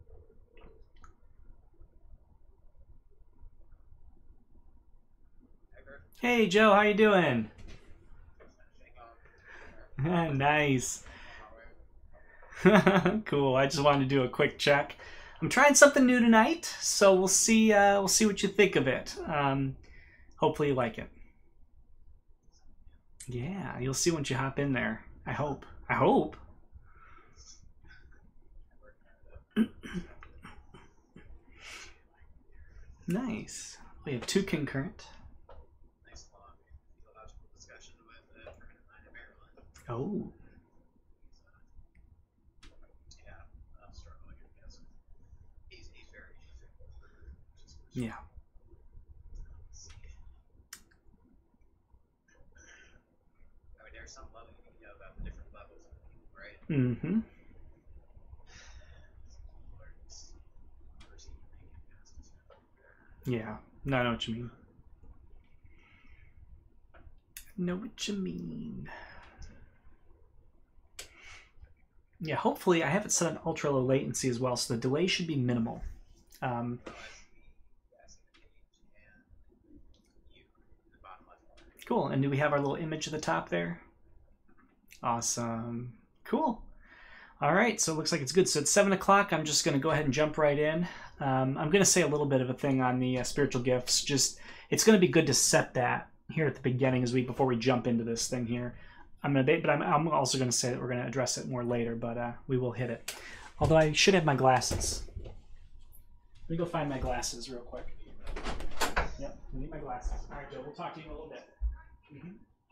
Hey Joe, how you doing? Nice. Cool. I just wanted to do a quick check. I'm trying something new tonight, so we'll see. We'll see what you think of it. Hopefully you like it. Yeah, you'll see once you hop in there. I hope. I hope. Nice. We have two concurrent. Oh. Yeah. Mm-hmm. Yeah. No, I know what you mean. Know what you mean. Yeah, hopefully I have it set on ultra low latency as well, so the delay should be minimal. Cool. And do we have our little image at the top there? Awesome. Cool. All right, so it looks like it's good. So it's 7 o'clock. I'm just going to go ahead and jump right in. I'm going to say a little bit of a thing on the spiritual gifts. Just it's going to be good to set that here at the beginning as before we jump into this thing here. I'm also going to say that we're going to address it more later, but we will hit it. Although I should have my glasses. Let me go find my glasses real quick. Yep, I need my glasses. All right, Joe. We'll talk to you in a little bit. Mm-hmm.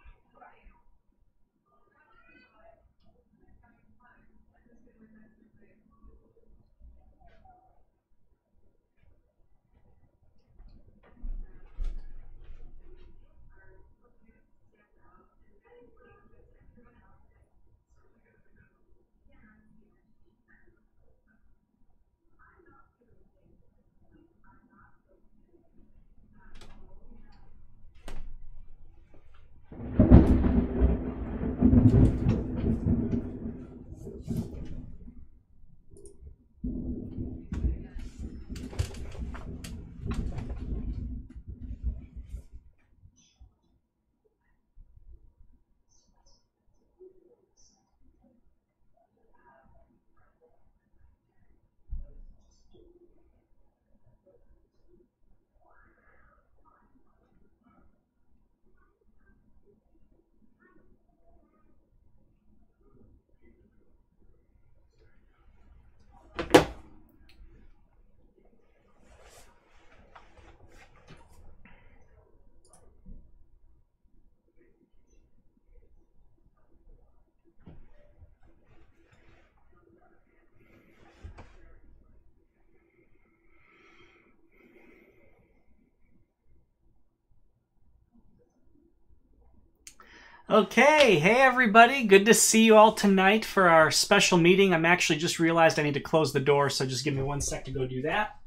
Okay, hey everybody, good to see you all tonight for our special meeting. I'm actually just realized I need to close the door, so just give me 1 sec to go do that.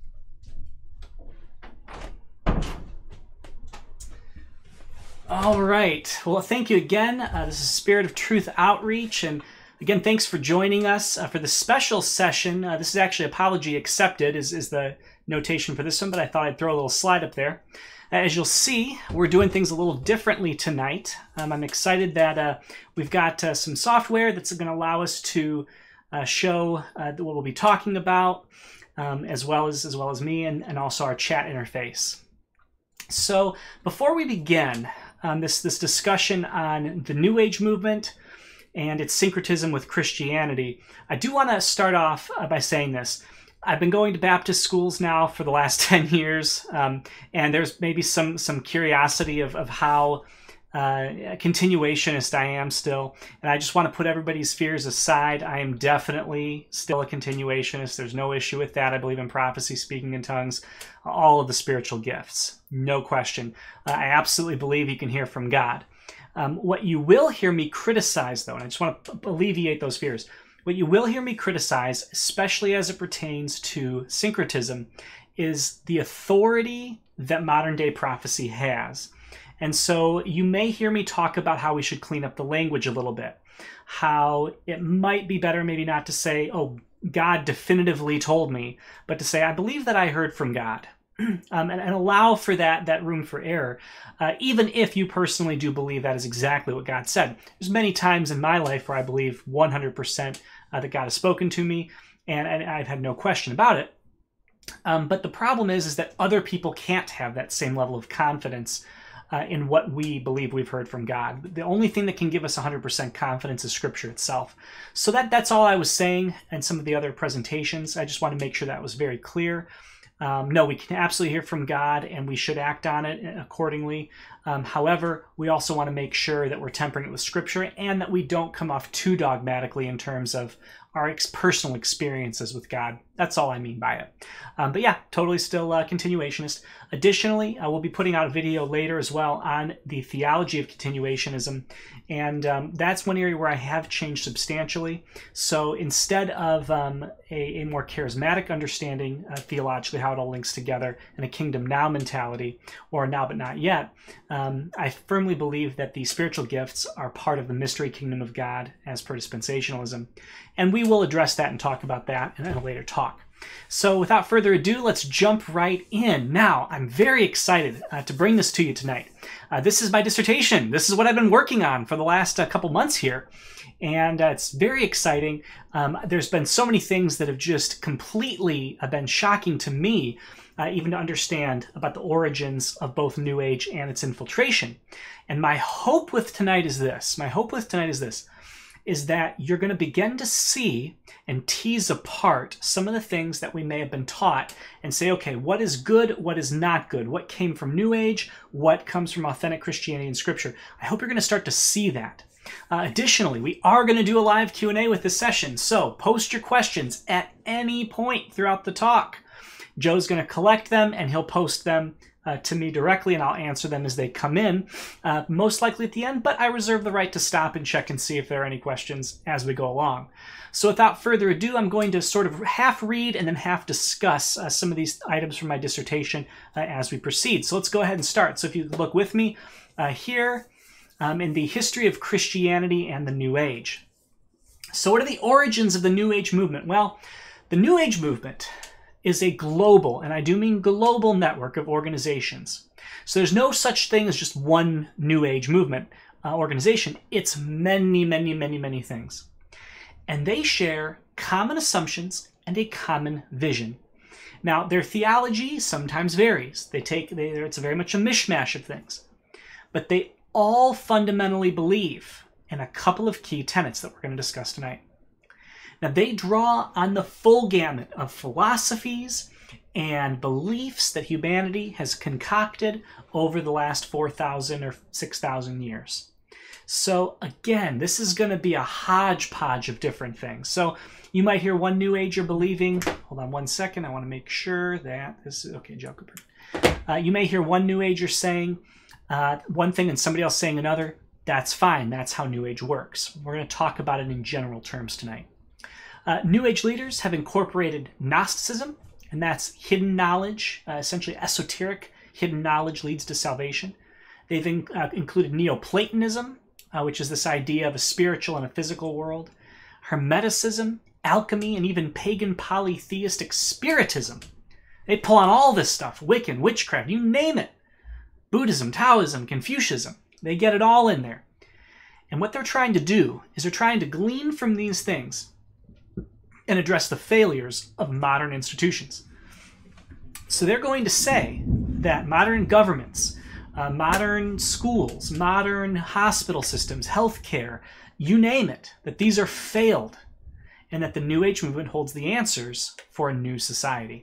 All right, well thank you again. This is Spirit of Truth Outreach, and again thanks for joining us for the special session. This is actually apology accepted is the notation for this one, but I thought I'd throw a little slide up there. As you'll see, we're doing things a little differently tonight. I'm excited that we've got some software that's going to allow us to show what we'll be talking about, as well as me, and also our chat interface. So before we begin this discussion on the New Age movement and its syncretism with Christianity, I do want to start off by saying this. I've been going to Baptist schools now for the last 10 years, and there's maybe some curiosity of how continuationist I am still. And I just want to put everybody's fears aside. I am definitely still a continuationist. There's no issue with that. I believe in prophecy, speaking in tongues, all of the spiritual gifts. No question. I absolutely believe you can hear from God. What you will hear me criticize, though, and I just want to alleviate those fears, what you will hear me criticize, especially as it pertains to syncretism, is the authority that modern day prophecy has. And so you may hear me talk about how we should clean up the language a little bit, how it might be better maybe not to say, oh, God definitively told me, but to say, I believe that I heard from God. And allow for that room for error, even if you personally do believe that is exactly what God said. There's many times in my life where I believe 100% that God has spoken to me, and I've had no question about it. But the problem is that other people can't have that same level of confidence in what we believe we've heard from God. The only thing that can give us 100% confidence is Scripture itself. So that's all I was saying in some of the other presentations. I just want to make sure that was very clear. No, we can absolutely hear from God, and we should act on it accordingly. However, we also want to make sure that we're tempering it with Scripture and that we don't come off too dogmatically in terms of our personal experiences with God. That's all I mean by it. But yeah, totally still continuationist. Additionally, I will be putting out a video later as well on the theology of continuationism, and that's one area where I have changed substantially. So instead of a more charismatic understanding theologically, how it all links together, and a kingdom now mentality, or now but not yet, I firmly believe that the spiritual gifts are part of the mystery kingdom of God as per dispensationalism. And we will address that and talk about that in a later talk. So without further ado, let's jump right in. Now, I'm very excited to bring this to you tonight. This is my dissertation. This is what I've been working on for the last couple months here. And it's very exciting. There's been so many things that have just completely been shocking to me, even to understand about the origins of both New Age and its infiltration. And my hope with tonight is this. Is that you're going to begin to see and tease apart some of the things that we may have been taught and say, okay, what is good, what is not good, what came from New Age, what comes from authentic Christianity and Scripture. I hope you're going to start to see that. Additionally, we are going to do a live Q&A with this session, so post your questions at any point throughout the talk. Joe's going to collect them and he'll post them to me directly, and I'll answer them as they come in, most likely at the end, but I reserve the right to stop and check and see if there are any questions as we go along. So without further ado, I'm going to sort of half read and then half discuss some of these items from my dissertation as we proceed. So let's go ahead and start. So if you look with me here in the history of Christianity and the New Age. So what are the origins of the New Age movement? Well, the New Age movement is a global, and I do mean global, network of organizations. So there's no such thing as just one New Age movement organization. It's many, many, many, many things. And they share common assumptions and a common vision. Now, their theology sometimes varies. It's very much a mishmash of things. But they all fundamentally believe in a couple of key tenets that we're going to discuss tonight. Now, they draw on the full gamut of philosophies and beliefs that humanity has concocted over the last 4,000 or 6,000 years. So again, this is going to be a hodgepodge of different things. So you might hear one New Ager believing, hold on one second, I want to make sure that this is, okay, Joe Cooper. You may hear one New Ager saying one thing and somebody else saying another. That's fine. That's how New Age works. We're going to talk about it in general terms tonight. New Age leaders have incorporated Gnosticism, and that's hidden knowledge, essentially esoteric hidden knowledge leads to salvation. They've included Neoplatonism, which is this idea of a spiritual and a physical world, Hermeticism, alchemy, and even pagan polytheistic spiritism. They pull on all this stuff, Wiccan, witchcraft, you name it. Buddhism, Taoism, Confucianism, they get it all in there. And what they're trying to do is they're trying to glean from these things and address the failures of modern institutions. So they're going to say that modern governments, modern schools, modern hospital systems, healthcare, you name it, that these are failed, and that the New Age movement holds the answers for a new society.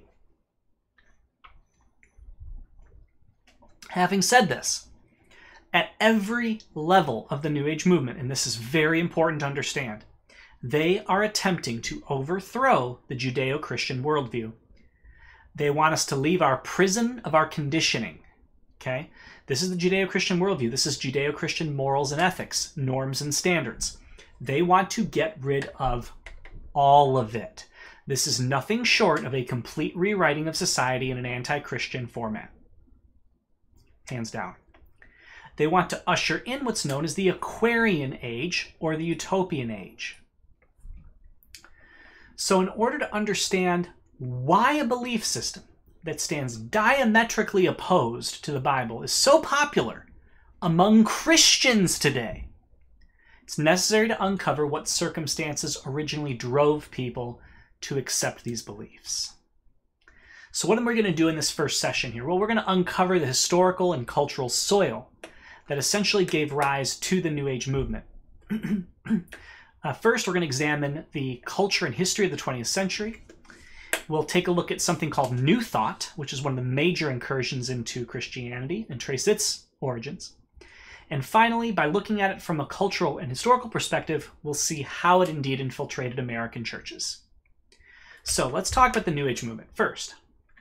Having said this, at every level of the New Age movement, and this is very important to understand, they are attempting to overthrow the Judeo-Christian worldview. They want us to leave our prison of our conditioning. Okay? This is the Judeo-Christian worldview. This is Judeo-Christian morals and ethics, norms and standards. They want to get rid of all of it. This is nothing short of a complete rewriting of society in an anti-Christian format. Hands down. They want to usher in what's known as the Aquarian Age or the Utopian Age. So in order to understand why a belief system that stands diametrically opposed to the Bible is so popular among Christians today, it's necessary to uncover what circumstances originally drove people to accept these beliefs. So what am we going to do in this first session here? Well, we're going to uncover the historical and cultural soil that essentially gave rise to the New Age movement. First, we're going to examine the culture and history of the 20th century. We'll take a look at something called New Thought, which is one of the major incursions into Christianity, and trace its origins. And finally, by looking at it from a cultural and historical perspective, we'll see how it indeed infiltrated American churches. So let's talk about the New Age movement first.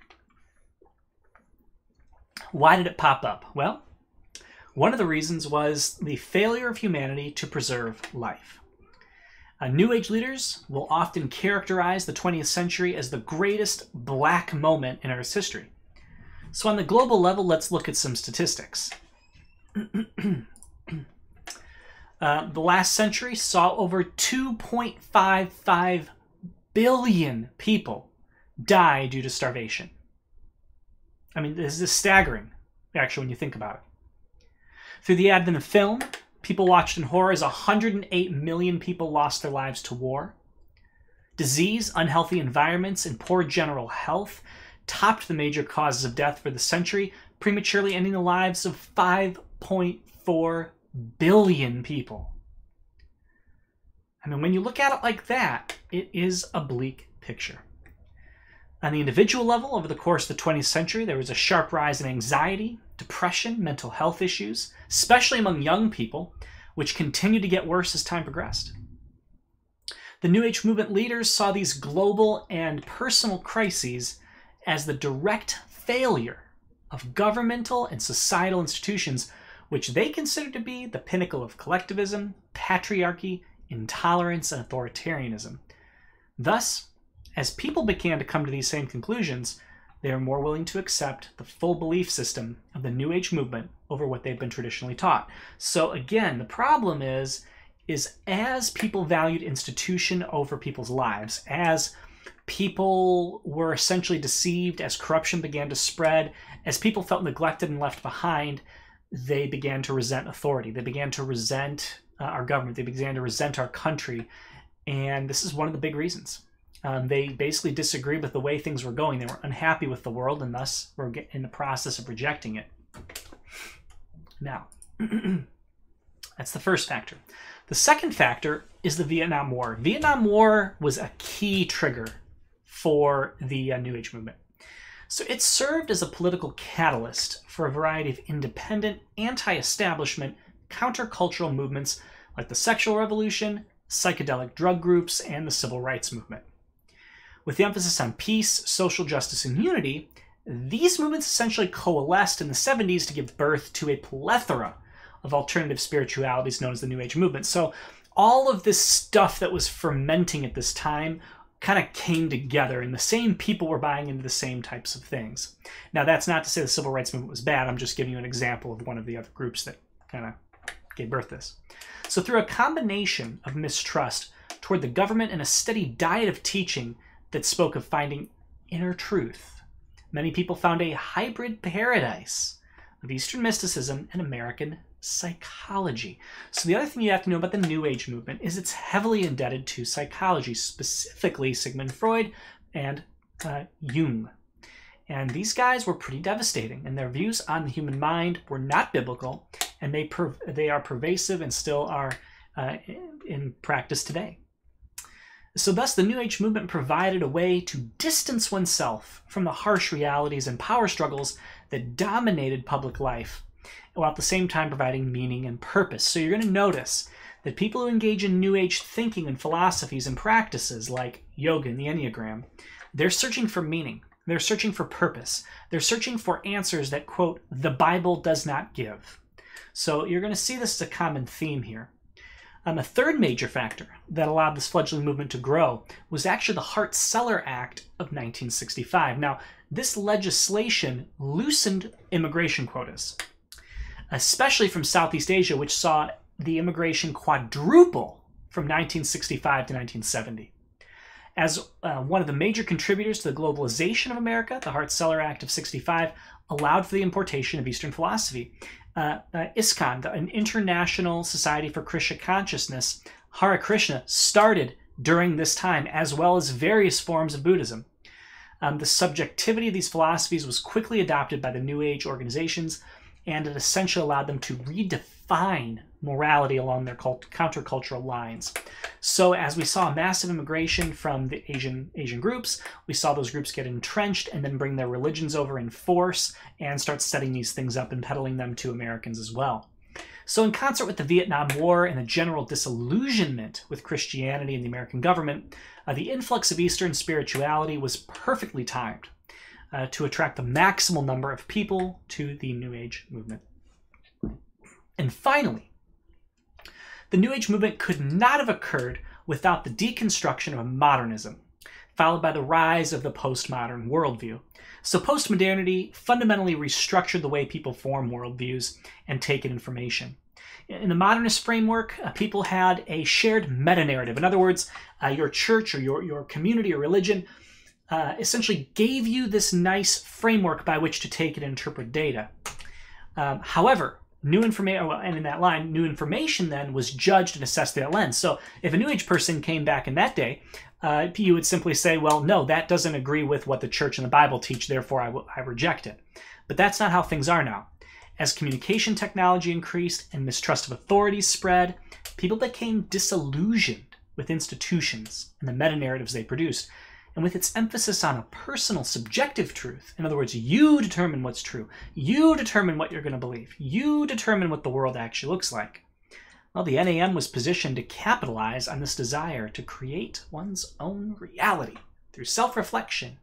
Why did it pop up? Well, one of the reasons was the failure of humanity to preserve life. New Age leaders will often characterize the 20th century as the greatest black moment in Earth's history. So on the global level, let's look at some statistics. The last century saw over 2.55 billion people die due to starvation. I mean, this is staggering, actually, when you think about it. Through the advent of film, people watched in horror as 108 million people lost their lives to war. Disease, unhealthy environments, and poor general health topped the major causes of death for the century, prematurely ending the lives of 5.4 billion people. I mean, when you look at it like that, it is a bleak picture. On the individual level, over the course of the 20th century, there was a sharp rise in anxiety, depression, mental health issues, especially among young people, which continued to get worse as time progressed. The New Age movement leaders saw these global and personal crises as the direct failure of governmental and societal institutions, which they considered to be the pinnacle of collectivism, patriarchy, intolerance, and authoritarianism. Thus, as people began to come to these same conclusions, they are more willing to accept the full belief system of the New Age movement over what they've been traditionally taught. So again, the problem is as people valued institution over people's lives, as people were essentially deceived, as corruption began to spread, as people felt neglected and left behind, they began to resent authority. They began to resent our government. They began to resent our country. And this is one of the big reasons. They basically disagreed with the way things were going. They were unhappy with the world, and thus were in the process of rejecting it. Now, that's the first factor. The second factor is the Vietnam War. Vietnam War was a key trigger for the New Age movement. So it served as a political catalyst for a variety of independent, anti-establishment, countercultural movements like the sexual revolution, psychedelic drug groups, and the civil rights movement. With the emphasis on peace, social justice, and unity, these movements essentially coalesced in the 70s to give birth to a plethora of alternative spiritualities known as the New Age movement. So all of this stuff that was fermenting at this time kind of came together, and the same people were buying into the same types of things. Now, that's not to say the civil rights movement was bad. I'm just giving you an example of one of the other groups that kind of gave birth to this. So through a combination of mistrust toward the government and a steady diet of teaching that spoke of finding inner truth, many people found a hybrid paradise of Eastern mysticism and American psychology. So the other thing you have to know about the New Age movement is it's heavily indebted to psychology, specifically Sigmund Freud and Jung. And these guys were pretty devastating, and their views on the human mind were not biblical, and they are pervasive and still are in practice today. So thus, the New Age movement provided a way to distance oneself from the harsh realities and power struggles that dominated public life, while at the same time providing meaning and purpose. So you're going to notice that people who engage in New Age thinking and philosophies and practices like yoga and the Enneagram, they're searching for meaning. They're searching for purpose. They're searching for answers that, quote, the Bible does not give. So you're going to see this as a common theme here. A third major factor that allowed this fledgling movement to grow was actually the Hart-Celler Act of 1965. Now, this legislation loosened immigration quotas, especially from Southeast Asia, which saw the immigration quadruple from 1965 to 1970. As one of the major contributors to the globalization of America, the Hart-Celler Act of 65 allowed for the importation of Eastern philosophy. ISKCON, an International Society for Krishna Consciousness, Hare Krishna, started during this time, as well as various forms of Buddhism. The subjectivity of these philosophies was quickly adopted by the New Age organizations, and it essentially allowed them to redefine morality along their countercultural lines. So as we saw massive immigration from the Asian groups, we saw those groups get entrenched and then bring their religions over in force and start setting these things up and peddling them to Americans as well. So in concert with the Vietnam War and the general disillusionment with Christianity and the American government, the influx of Eastern spirituality was perfectly timed to attract the maximal number of people to the New Age movement. And finally, the New Age movement could not have occurred without the deconstruction of modernism, followed by the rise of the postmodern worldview. So postmodernity fundamentally restructured the way people form worldviews and take in information. In the modernist framework, people had a shared meta-narrative. In other words, your church or your community or religion essentially gave you this nice framework by which to take and interpret data. However, new information, and in that line, new information then was judged and assessed through that lens. So if a New Age person came back in that day, you would simply say, well, no, that doesn't agree with what the church and the Bible teach, therefore I reject it. But that's not how things are now. As communication technology increased and mistrust of authorities spread, people became disillusioned with institutions and the meta-narratives they produced. And with its emphasis on a personal, subjective truth, in other words, you determine what's true, you determine what you're going to believe, you determine what the world actually looks like. Well, the NAM was positioned to capitalize on this desire to create one's own reality through self-selection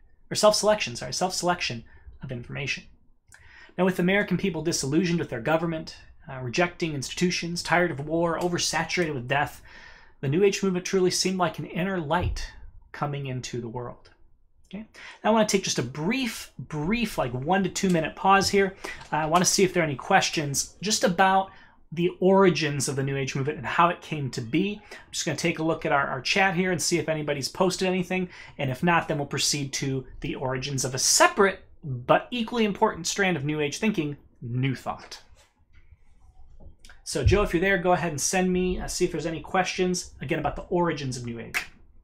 of information. Now, with American people disillusioned with their government, rejecting institutions, tired of war, oversaturated with death, the New Age movement truly seemed like an inner light coming into the world. Okay. Now I want to take just a brief, like 1 to 2 minute pause here. I want to see if there are any questions just about the origins of the New Age movement and how it came to be. I'm just going to take a look at our chat here and see if anybody's posted anything. And if not, then we'll proceed to the origins of a separate but equally important strand of New Age thinking, New Thought. So Joe, if you're there, go ahead and send me, see if there's any questions, again, about the origins of New Age.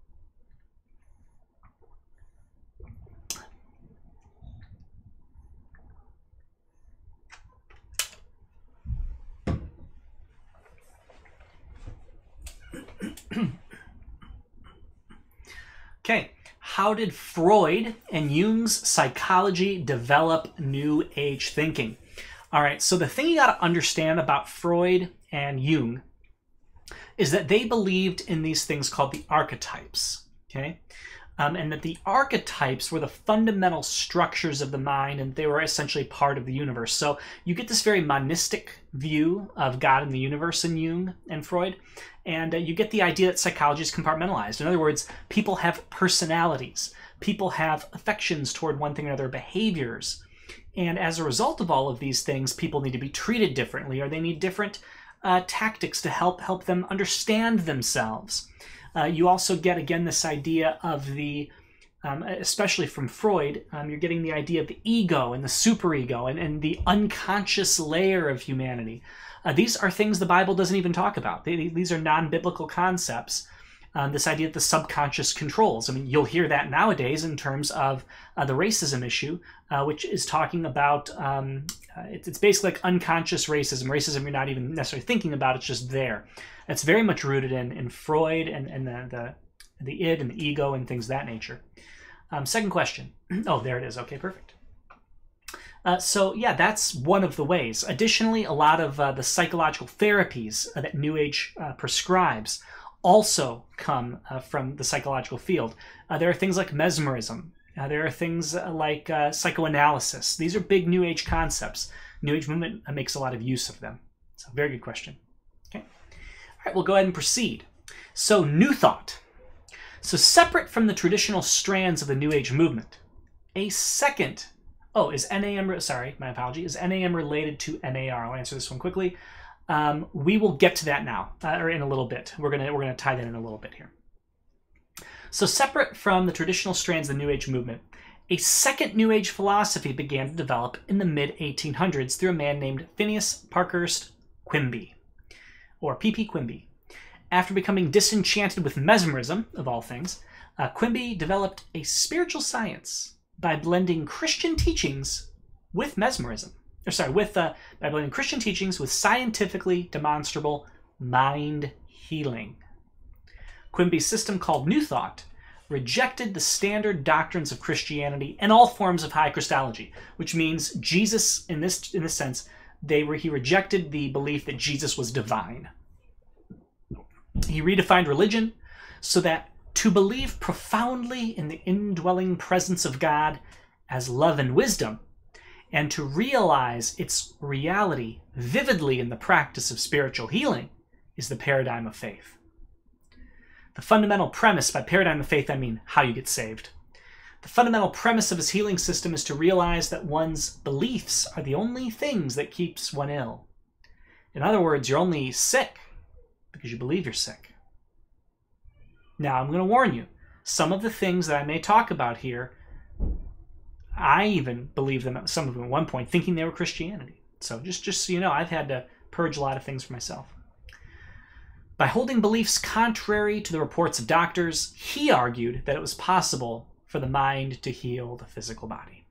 Okay, how did Freud and Jung's psychology develop New Age thinking? All right, so the thing you got to understand about Freud and Jung is that they believed in these things called the archetypes, okay? And that the archetypes were the fundamental structures of the mind, and they were essentially part of the universe. So you get this very monistic view of God and the universe in Jung and Freud, and you get the idea that psychology is compartmentalized. In other words, people have personalities. People have affections toward one thing or another, behaviors. And as a result of all of these things, people need to be treated differently, or they need different tactics to help them understand themselves. You also get, again, this idea of the, especially from Freud, you're getting the idea of the ego and the superego and the unconscious layer of humanity. These are things the Bible doesn't even talk about. These are non-biblical concepts. This idea that the subconscious controls. I mean, you'll hear that nowadays in terms of the racism issue, which is talking about, it's basically like unconscious racism. Racism you're not even necessarily thinking about, it's just there. It's very much rooted in Freud and the id and the ego and things of that nature. Second question. Oh, there it is. Okay, perfect. So yeah, that's one of the ways. Additionally, a lot of the psychological therapies that New Age prescribes also come from the psychological field. There are things like mesmerism. There are things like psychoanalysis. These are big New Age concepts. New Age movement makes a lot of use of them. So very good question. Okay. All right, we'll go ahead and proceed. So New Thought. So separate from the traditional strands of the New Age movement, a second, is NAM, sorry, my apology, is NAM related to NAR? I'll answer this one quickly. We will get to that now, or in a little bit. We're gonna tie that in a little bit here. So separate from the traditional strands of the New Age movement, a second New Age philosophy began to develop in the mid-1800s through a man named Phineas Parkhurst Quimby, or P.P. Quimby. After becoming disenchanted with mesmerism, of all things, Quimby developed a spiritual science by blending Christian teachings with mesmerism. By blending Christian teachings with scientifically demonstrable mind healing. Quimby's system, called New Thought, rejected the standard doctrines of Christianity and all forms of high Christology, which means Jesus, in this sense, he rejected the belief that Jesus was divine. He redefined religion so that to believe profoundly in the indwelling presence of God as love and wisdom, and to realize its reality vividly in the practice of spiritual healing, is the paradigm of faith. The fundamental premise, by paradigm of faith I mean how you get saved. The fundamental premise of his healing system is to realize that one's beliefs are the only things that keeps one ill. In other words, you're only sick because you believe you're sick. Now, I'm going to warn you, some of the things that I may talk about here, I even believed them, some of them at one point, thinking they were Christianity. So just so you know, I've had to purge a lot of things for myself. By holding beliefs contrary to the reports of doctors, he argued that it was possible for the mind to heal the physical body.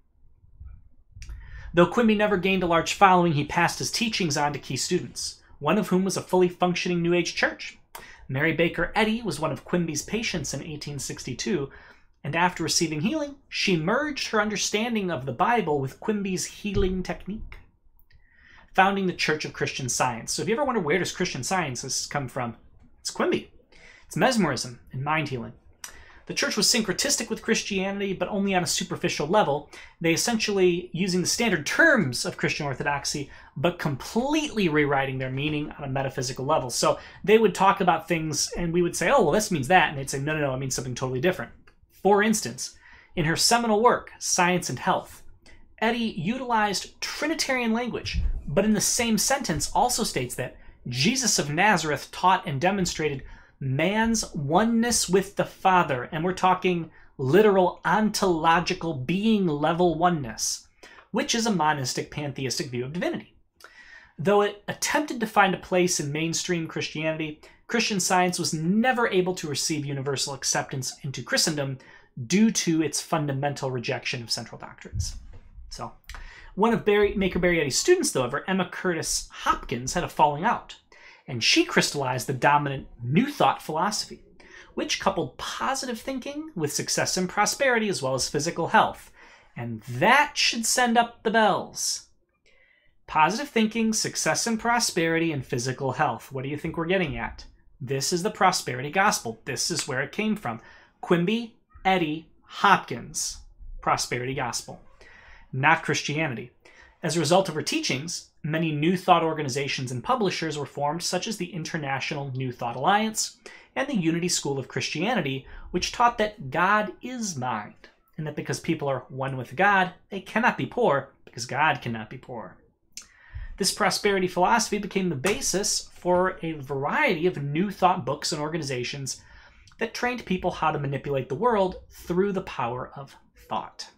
Though Quimby never gained a large following, he passed his teachings on to key students, one of whom was a fully functioning New Age church. Mary Baker Eddy was one of Quimby's patients in 1862, and after receiving healing, she merged her understanding of the Bible with Quimby's healing technique, founding the Church of Christian Science. So if you ever wonder where does Christian Science come from, it's Quimby. It's mesmerism and mind healing. The church was syncretistic with Christianity, but only on a superficial level. They essentially using the standard terms of Christian orthodoxy, but completely rewriting their meaning on a metaphysical level. So they would talk about things, and we would say, oh, well, this means that. And they'd say, no, it means something totally different. For instance, in her seminal work, Science and Health, Eddy utilized Trinitarian language, but in the same sentence also states that Jesus of Nazareth taught and demonstrated man's oneness with the Father, and we're talking literal ontological being level oneness, which is a monistic pantheistic view of divinity. Though it attempted to find a place in mainstream Christianity, Christian Science was never able to receive universal acceptance into Christendom due to its fundamental rejection of central doctrines. So, one of Maker Barry Eddy's students, however, Emma Curtis Hopkins, had a falling out, and she crystallized the dominant New Thought philosophy, which coupled positive thinking with success and prosperity as well as physical health. And that should send up the bells. Positive thinking, success and prosperity, and physical health. What do you think we're getting at? This is the prosperity gospel. This is where it came from. Quimby, Eddy, Hopkins. Prosperity gospel. Not Christianity. As a result of her teachings, many New Thought organizations and publishers were formed, such as the International New Thought Alliance and the Unity School of Christianity, which taught that God is mind, and that because people are one with God, they cannot be poor, because God cannot be poor. This prosperity philosophy became the basis for a variety of New Thought books and organizations that trained people how to manipulate the world through the power of thought.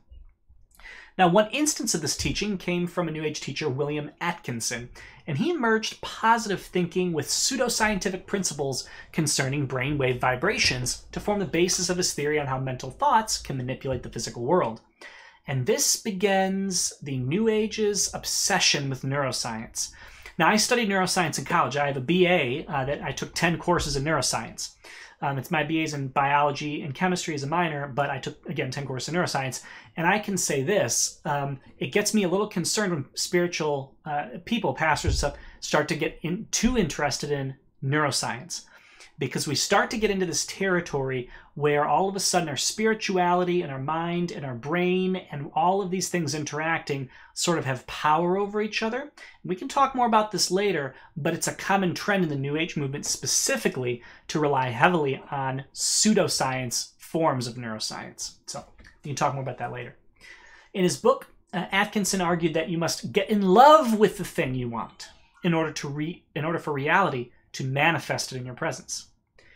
Now, one instance of this teaching came from a New Age teacher, William Atkinson, and he merged positive thinking with pseudoscientific principles concerning brainwave vibrations to form the basis of his theory on how mental thoughts can manipulate the physical world. And this begins the New Age's obsession with neuroscience. Now, I studied neuroscience in college. I have a BA that I took 10 courses in neuroscience. It's my BA's in biology and chemistry as a minor, but I took, again, 10 courses in neuroscience. And I can say this, it gets me a little concerned when spiritual people, pastors and stuff, start to get too interested in neuroscience. Because we start to get into this territory where all of a sudden our spirituality and our mind and our brain and all of these things interacting sort of have power over each other. We can talk more about this later, but it's a common trend in the New Age movement specifically to rely heavily on pseudoscience forms of neuroscience. So we can talk more about that later. In his book, Atkinson argued that you must get in love with the thing you want in order for reality to manifest it in your presence.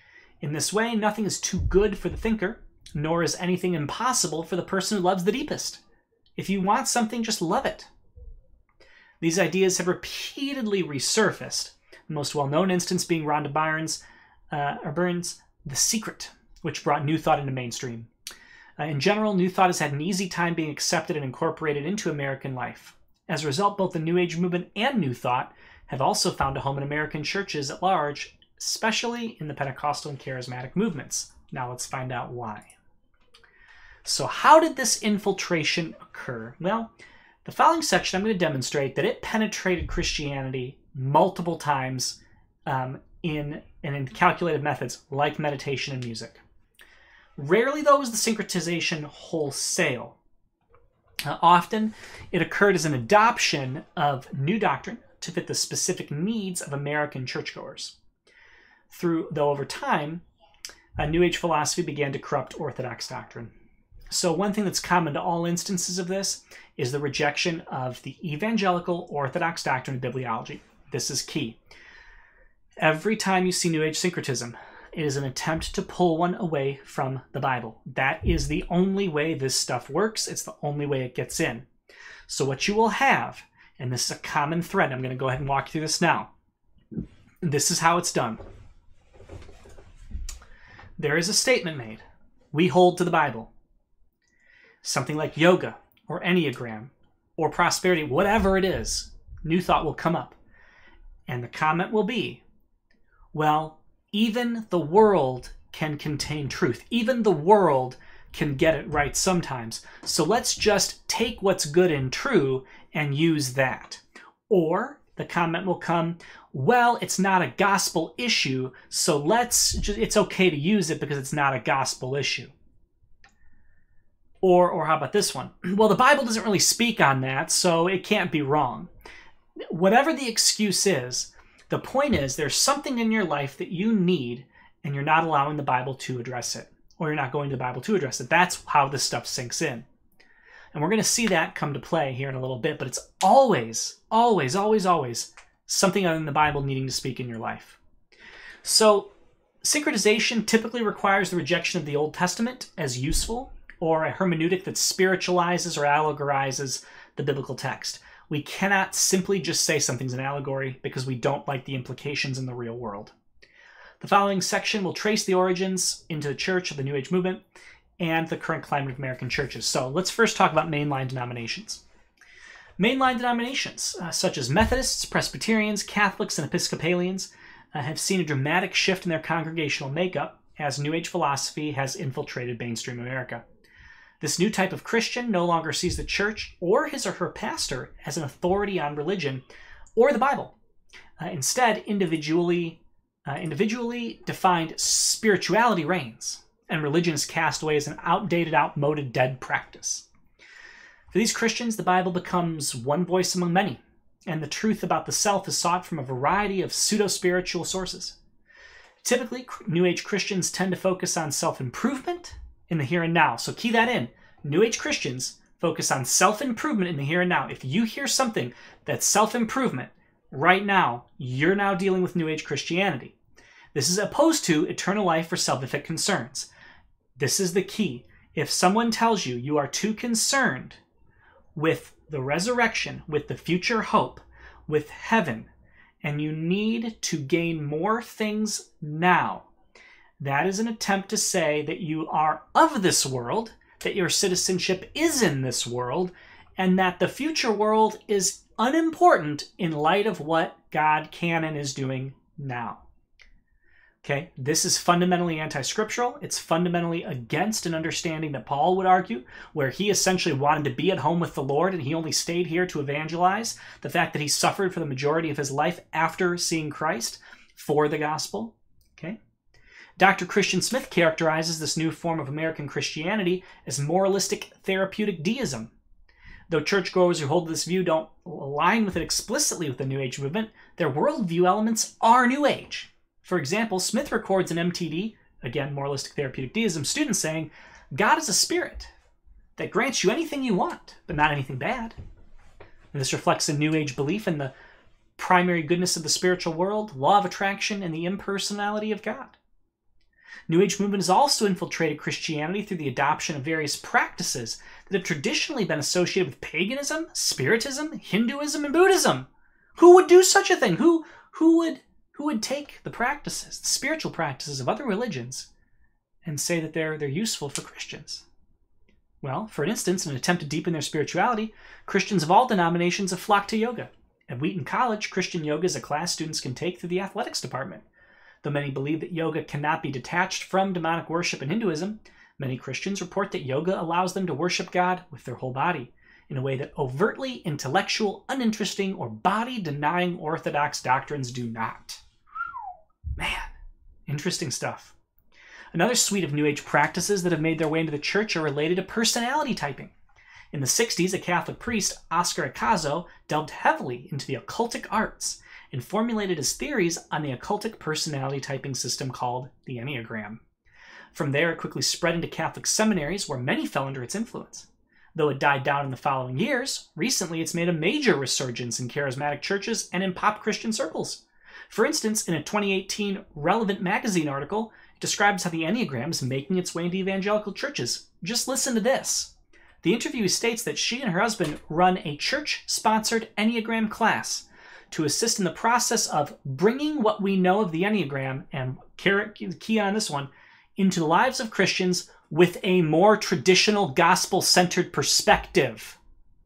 In this way, nothing is too good for the thinker, nor is anything impossible for the person who loves the deepest. If you want something, just love it. These ideas have repeatedly resurfaced, the most well-known instance being Rhonda Byrne's The Secret, which brought New Thought into mainstream. In general, New Thought has had an easy time being accepted and incorporated into American life. As a result, both the New Age movement and New Thought have also found a home in American churches at large, especially in the Pentecostal and charismatic movements. Now let's find out why. So how did this infiltration occur? Well, the following section I'm going to demonstrate that it penetrated Christianity multiple times in calculated methods like meditation and music. Rarely, though, was the syncretization wholesale. Often, it occurred as an adoption of new doctrine to fit the specific needs of American churchgoers. Though over time, New Age philosophy began to corrupt Orthodox doctrine. So one thing that's common to all instances of this is the rejection of the evangelical Orthodox doctrine of bibliology. This is key. Every time you see New Age syncretism, it is an attempt to pull one away from the Bible. That is the only way this stuff works. It's the only way it gets in. So what you will have, and this is a common thread, I'm going to go ahead and walk through this now. This is how it's done. There is a statement made. We hold to the Bible. Something like yoga or Enneagram or prosperity, whatever it is, New Thought will come up. And the comment will be, well, even the world can contain truth. Even the world can get it right sometimes. So let's just take what's good and true and use that. Or the comment will come, well, it's not a gospel issue, so it's okay to use it because it's not a gospel issue. Or how about this one? Well, the Bible doesn't really speak on that, so it can't be wrong. Whatever the excuse is, the point is there's something in your life that you need and you're not allowing the Bible to address it, or you're not going to the Bible to address it. That's how this stuff sinks in. And we're going to see that come to play here in a little bit, but it's always, always, always, always something other than the Bible needing to speak in your life. So syncretization typically requires the rejection of the Old Testament as useful, or a hermeneutic that spiritualizes or allegorizes the biblical text. We cannot simply just say something's an allegory because we don't like the implications in the real world. The following section will trace the origins into the church of the New Age movement and the current climate of American churches. So let's first talk about mainline denominations. Mainline denominations, such as Methodists, Presbyterians, Catholics, and Episcopalians, have seen a dramatic shift in their congregational makeup as New Age philosophy has infiltrated mainstream America. This new type of Christian no longer sees the church or his or her pastor as an authority on religion or the Bible. Instead, individually defined spirituality reigns, and religion is cast away as an outdated, outmoded, dead practice. For these Christians, the Bible becomes one voice among many, and the truth about the self is sought from a variety of pseudo-spiritual sources. Typically, New Age Christians tend to focus on self-improvement in the here and now. So key that in. New Age Christians focus on self-improvement in the here and now. If you hear something that's self-improvement right now, you're now dealing with New Age Christianity. This is opposed to eternal life or salvific concerns. This is the key. If someone tells you you are too concerned with the resurrection, with the future hope, with heaven, and you need to gain more things now, that is an attempt to say that you are of this world, that your citizenship is in this world, and that the future world is unimportant in light of what God can and is doing now. Okay, this is fundamentally anti-scriptural. It's fundamentally against an understanding that Paul would argue, where he essentially wanted to be at home with the Lord and he only stayed here to evangelize. The fact that he suffered for the majority of his life after seeing Christ for the gospel. Okay. Dr. Christian Smith characterizes this new form of American Christianity as moralistic therapeutic deism. Though churchgoers who hold this view don't align with it explicitly with the New Age movement, their worldview elements are New Age. For example, Smith records an MTD, again, moralistic therapeutic deism, student saying, God is a spirit that grants you anything you want, but not anything bad. And this reflects a New Age belief in the primary goodness of the spiritual world, law of attraction, and the impersonality of God. New Age movement has also infiltrated Christianity through the adoption of various practices that have traditionally been associated with paganism, Spiritism, Hinduism, and Buddhism. Who would do such a thing? Who would take the practices, the spiritual practices of other religions, and say that they're useful for Christians? Well, for instance, in an attempt to deepen their spirituality, Christians of all denominations have flocked to yoga. At Wheaton College, Christian yoga is a class students can take through the athletics department. Though many believe that yoga cannot be detached from demonic worship in Hinduism, many Christians report that yoga allows them to worship God with their whole body in a way that overtly intellectual, uninteresting, or body-denying Orthodox doctrines do not. Man, interesting stuff. Another suite of New Age practices that have made their way into the church are related to personality typing. In the 60s, a Catholic priest, Oscar Acazo, delved heavily into the occultic arts and formulated his theories on the occultic personality typing system called the Enneagram. From there, it quickly spread into Catholic seminaries where many fell under its influence. Though it died down in the following years, recently it's made a major resurgence in charismatic churches and in pop Christian circles. For instance, in a 2018 Relevant magazine article, it describes how the Enneagram is making its way into evangelical churches. Just listen to this. The interviewee states that she and her husband run a church-sponsored Enneagram class to assist in the process of bringing what we know of the Enneagram, and key on this one, into the lives of Christians with a more traditional gospel-centered perspective.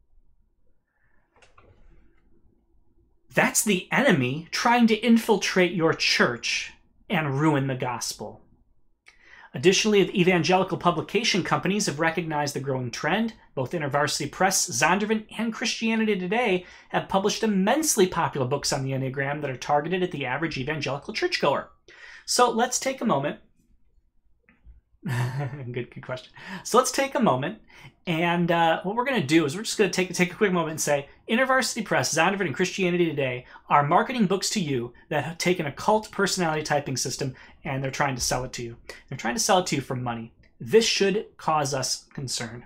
That's the enemy trying to infiltrate your church and ruin the gospel. Additionally, evangelical publication companies have recognized the growing trend. Both InterVarsity Press, Zondervan, and Christianity Today have published immensely popular books on the Enneagram that are targeted at the average evangelical churchgoer. So let's take a moment. Good question. So let's take a moment, and what we're going to do is we're just going to take a quick moment and say, InterVarsity Press, Zondervan, and Christianity Today are marketing books to you that have taken a occult personality typing system, and they're trying to sell it to you. They're trying to sell it to you for money. This should cause us concern.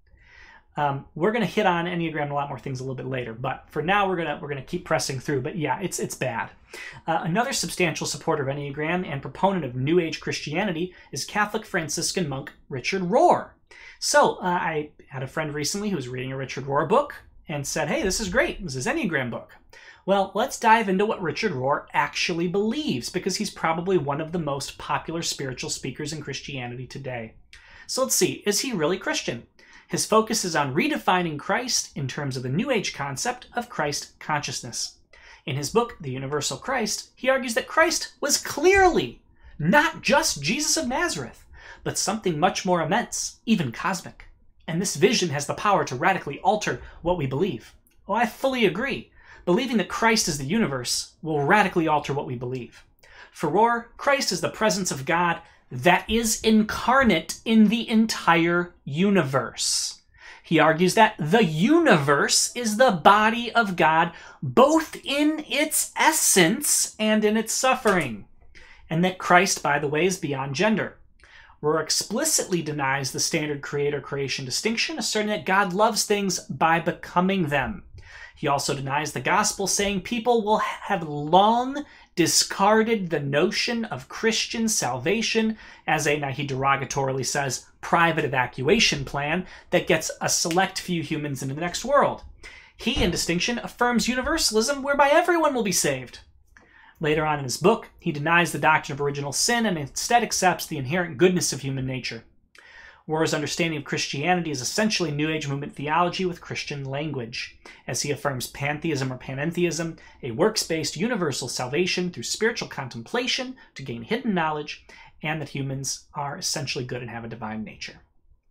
We're going to hit on Enneagram and a lot more things a little bit later, but for now we're gonna keep pressing through. But yeah, it's bad. Another substantial supporter of Enneagram and proponent of New Age Christianity is Catholic Franciscan monk Richard Rohr. So I had a friend recently who was reading a Richard Rohr book and said, "Hey, this is great. This is his Enneagram book." Well, let's dive into what Richard Rohr actually believes, because he's probably one of the most popular spiritual speakers in Christianity today. So let's see, is he really Christian? His focus is on redefining Christ in terms of the New Age concept of Christ consciousness. In his book, The Universal Christ, he argues that Christ was clearly not just Jesus of Nazareth, but something much more immense, even cosmic. And this vision has the power to radically alter what we believe. Oh, I fully agree. Believing that Christ is the universe will radically alter what we believe. For Rohr, Christ is the presence of God that is incarnate in the entire universe. He argues that the universe is the body of God, both in its essence and in its suffering, and that Christ, by the way, is beyond gender. Rohr explicitly denies the standard creator-creation distinction, asserting that God loves things by becoming them. He also denies the gospel, saying people will have long discarded the notion of Christian salvation as a, now he derogatorily says, private evacuation plan that gets a select few humans into the next world. He, in distinction, affirms universalism whereby everyone will be saved. Later on in his book, he denies the doctrine of original sin and instead accepts the inherent goodness of human nature. Rohr's understanding of Christianity is essentially New Age movement theology with Christian language, as he affirms pantheism or panentheism, a works-based universal salvation through spiritual contemplation to gain hidden knowledge, and that humans are essentially good and have a divine nature.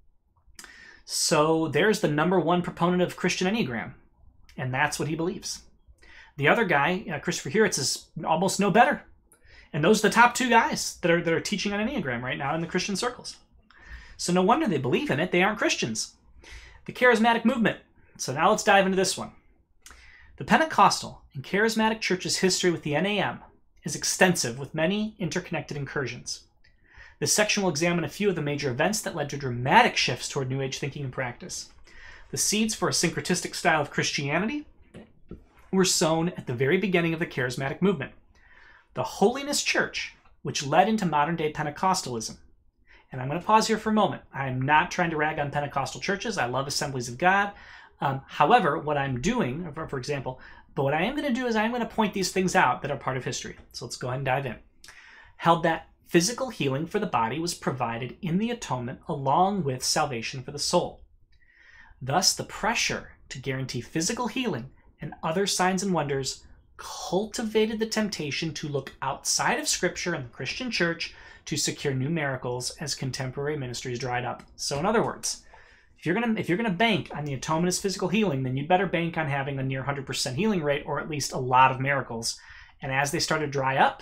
So there's the number one proponent of Christian Enneagram, and that's what he believes. The other guy, Christopher Heuritz, is almost no better. And those are the top two guys that are teaching on Enneagram right now in the Christian circles. So no wonder they believe in it. They aren't Christians. The charismatic movement. So now let's dive into this one. The Pentecostal and charismatic church's history with the NAM is extensive, with many interconnected incursions. This section will examine a few of the major events that led to dramatic shifts toward New Age thinking and practice. The seeds for a syncretistic style of Christianity were sown at the very beginning of the charismatic movement. The Holiness Church which led into modern-day Pentecostalism. And I'm going to pause here for a moment. I'm not trying to rag on Pentecostal churches. I love Assemblies of God. However, what I'm doing, for example, but what I am going to do is I'm going to point these things out that are part of history. So let's go ahead and dive in. Held that physical healing for the body was provided in the atonement along with salvation for the soul. Thus, the pressure to guarantee physical healing and other signs and wonders cultivated the temptation to look outside of Scripture and the Christian church to secure new miracles as contemporary ministries dried up. So in other words, if you're gonna bank on the atonement as physical healing, then you'd better bank on having a near 100% healing rate or at least a lot of miracles. And as they started to dry up,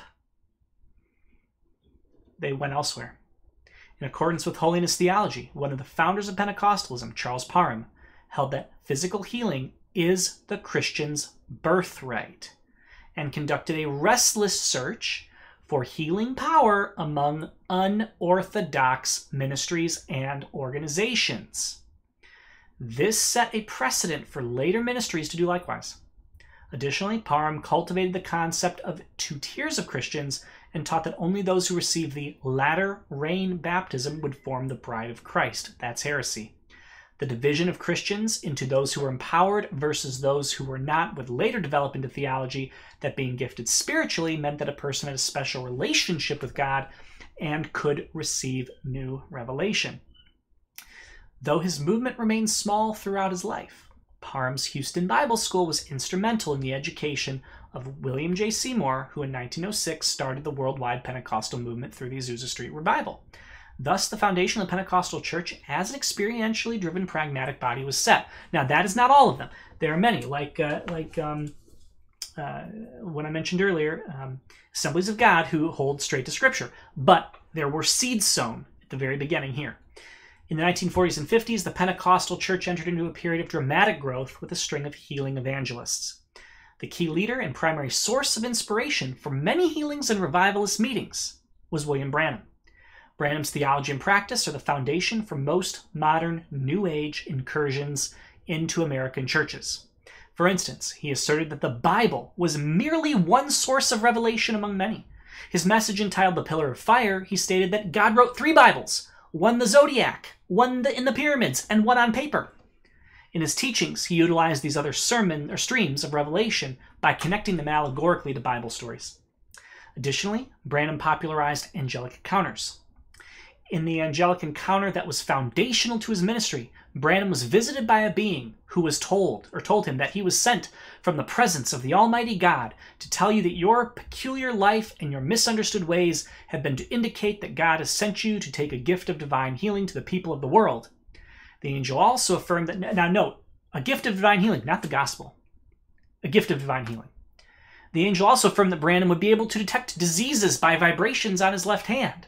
they went elsewhere. In accordance with holiness theology, one of the founders of Pentecostalism, Charles Parham, held that physical healing is the Christian's birthright and conducted a restless search for healing power among unorthodox ministries and organizations. This set a precedent for later ministries to do likewise. Additionally, Parham cultivated the concept of two tiers of Christians and taught that only those who received the latter rain baptism would form the bride of Christ. That's heresy. The division of Christians into those who were empowered versus those who were not would later develop into theology that being gifted spiritually meant that a person had a special relationship with God and could receive new revelation. Though his movement remained small throughout his life, Parham's Houston Bible School was instrumental in the education of William J. Seymour, who in 1906 started the worldwide Pentecostal movement through the Azusa Street Revival. Thus, the foundation of the Pentecostal church as an experientially driven pragmatic body was set. Now, that is not all of them. There are many, like when I mentioned earlier, Assemblies of God who hold straight to Scripture. But there were seeds sown at the very beginning here. In the 1940s and 50s, the Pentecostal church entered into a period of dramatic growth with a string of healing evangelists. The key leader and primary source of inspiration for many healings and revivalist meetings was William Branham. Branham's theology and practice are the foundation for most modern New Age incursions into American churches. For instance, he asserted that the Bible was merely one source of revelation among many. His message entitled The Pillar of Fire, he stated that God wrote 3 Bibles, one the Zodiac, one in the pyramids, and one on paper. In his teachings, he utilized these other streams of revelation by connecting them allegorically to Bible stories. Additionally, Branham popularized angelic encounters. In the angelic encounter that was foundational to his ministry, Branham was visited by a being who was told him that he was sent from the presence of the Almighty God to tell you that your peculiar life and your misunderstood ways have been to indicate that God has sent you to take a gift of divine healing to the people of the world. The angel also affirmed that, now note, a gift of divine healing, not the gospel, a gift of divine healing. The angel also affirmed that Branham would be able to detect diseases by vibrations on his left hand.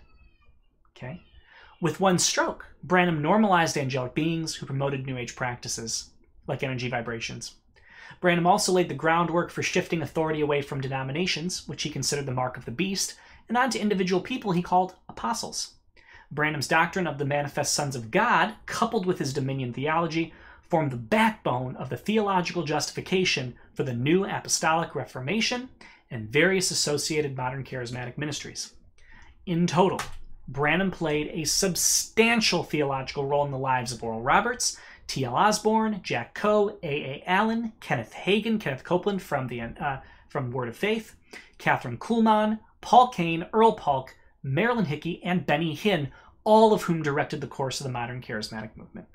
Okay. With one stroke, Branham normalized angelic beings who promoted New Age practices, like energy vibrations. Branham also laid the groundwork for shifting authority away from denominations, which he considered the mark of the beast, and onto individual people he called apostles. Branham's doctrine of the manifest sons of God, coupled with his dominion theology, formed the backbone of the theological justification for the New Apostolic Reformation and various associated modern charismatic ministries. In total, Branham played a substantial theological role in the lives of Oral Roberts, T.L. Osborne, Jack Coe, A.A. Allen, Kenneth Hagin, Kenneth Copeland from Word of Faith, Catherine Kuhlman, Paul Cain, Earl Polk, Marilyn Hickey, and Benny Hinn, all of whom directed the course of the modern charismatic movement.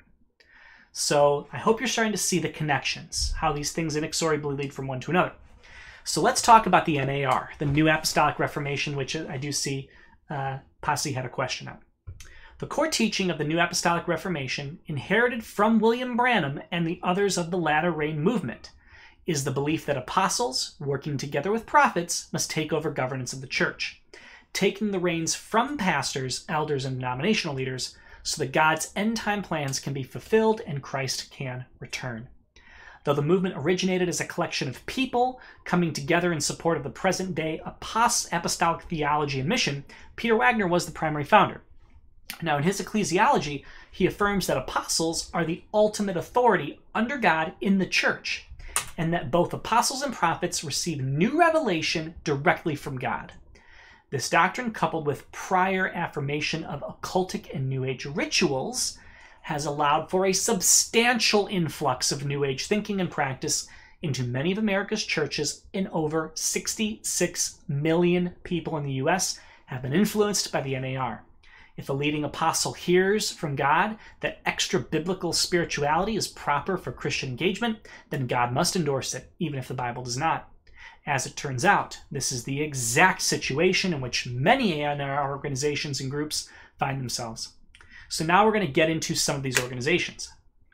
So I hope you're starting to see the connections, how these things inexorably lead from one to another. So let's talk about the NAR, the New Apostolic Reformation, which I do see Posse had a question on. The core teaching of the New Apostolic Reformation, inherited from William Branham and the others of the Latter Rain movement, is the belief that apostles, working together with prophets, must take over governance of the church, taking the reins from pastors, elders, and denominational leaders so that God's end-time plans can be fulfilled and Christ can return. Though the movement originated as a collection of people coming together in support of the present-day apostolic theology and mission, Peter Wagner was the primary founder. Now, in his ecclesiology, he affirms that apostles are the ultimate authority under God in the church, and that both apostles and prophets receive new revelation directly from God. This doctrine, coupled with prior affirmation of occultic and New Age rituals, has allowed for a substantial influx of New Age thinking and practice into many of America's churches, and over 66 million people in the U.S. have been influenced by the NAR. If a leading apostle hears from God that extra-biblical spirituality is proper for Christian engagement, then God must endorse it, even if the Bible does not. As it turns out, this is the exact situation in which many NAR organizations and groups find themselves. So now we're going to get into some of these organizations.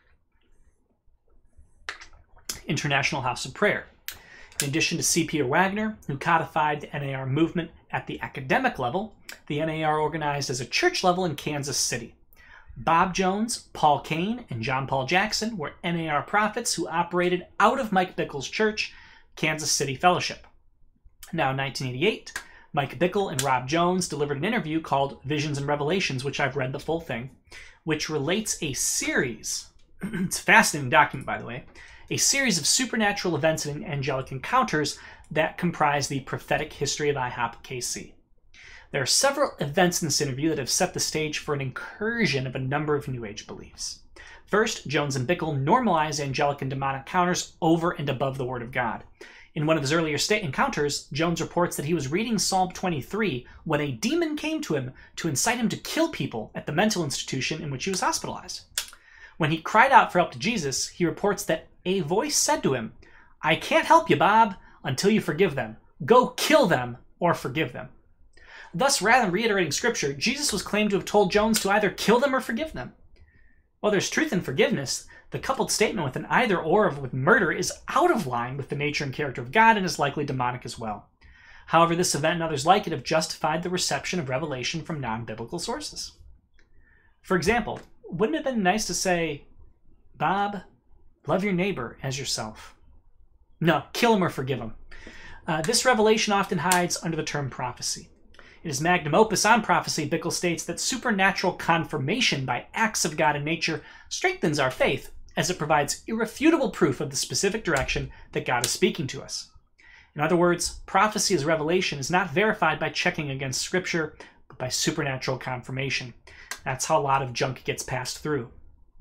International House of Prayer. In addition to C.P.R. Wagner, who codified the NAR movement at the academic level, the NAR organized as a church level in Kansas City. Bob Jones, Paul Cain, and John Paul Jackson were NAR prophets who operated out of Mike Bickle's church, Kansas City Fellowship. Now in 1988, Mike Bickle and Rob Jones delivered an interview called Visions and Revelations, which I've read the full thing, which relates a series, it's a fascinating document by the way, a series of supernatural events and angelic encounters that comprise the prophetic history of IHOP KC. There are several events in this interview that have set the stage for an incursion of a number of New Age beliefs. First, Jones and Bickle normalize angelic and demonic encounters over and above the Word of God. In one of his earlier state encounters, Jones reports that he was reading Psalm 23 when a demon came to him to incite him to kill people at the mental institution in which he was hospitalized. When he cried out for help to Jesus, he reports that a voice said to him, "I can't help you, Bob, until you forgive them. Go kill them or forgive them." Thus, rather than reiterating scripture, Jesus was claimed to have told Jones to either kill them or forgive them. While there's truth in forgiveness, the coupled statement with an either or with murder is out of line with the nature and character of God and is likely demonic as well. However, this event and others like it have justified the reception of revelation from non-biblical sources. For example, wouldn't it have been nice to say, "Bob, love your neighbor as yourself"? No, kill him or forgive him. This revelation often hides under the term prophecy. In his magnum opus on prophecy, Bickle states that supernatural confirmation by acts of God in nature strengthens our faith, as it provides irrefutable proof of the specific direction that God is speaking to us. In other words, prophecy as revelation is not verified by checking against Scripture, but by supernatural confirmation. That's how a lot of junk gets passed through.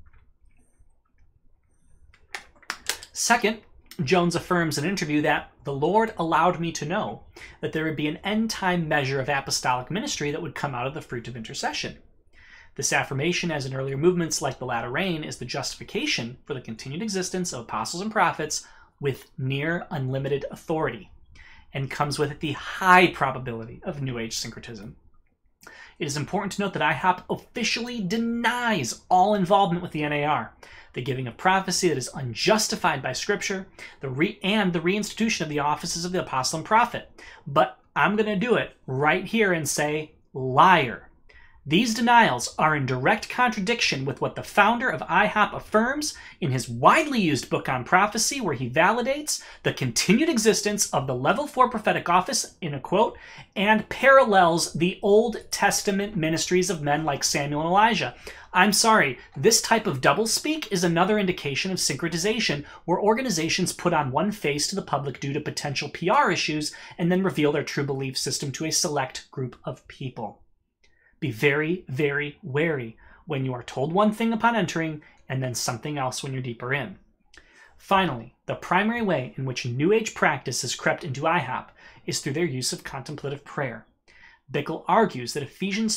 Second, Jones affirms in an interview that the Lord allowed me to know that there would be an end-time measure of apostolic ministry that would come out of the fruit of intercession. This affirmation, as in earlier movements like the latter rain, is the justification for the continued existence of apostles and prophets with near unlimited authority, and comes with it the high probability of New Age syncretism. It is important to note that IHOP officially denies all involvement with the NAR, the giving of prophecy that is unjustified by Scripture, and the reinstitution of the offices of the apostle and prophet. But I'm going to do it right here and say, liar. These denials are in direct contradiction with what the founder of IHOP affirms in his widely used book on prophecy, where he validates the continued existence of the level 4 prophetic office, in a quote, and parallels the Old Testament ministries of men like Samuel and Elijah. I'm sorry, this type of doublespeak is another indication of syncretization, where organizations put on one face to the public due to potential PR issues and then reveal their true belief system to a select group of people. Be very, very wary when you are told one thing upon entering and then something else when you're deeper in. Finally, the primary way in which New Age practice has crept into IHOP is through their use of contemplative prayer. Bickle argues that Ephesians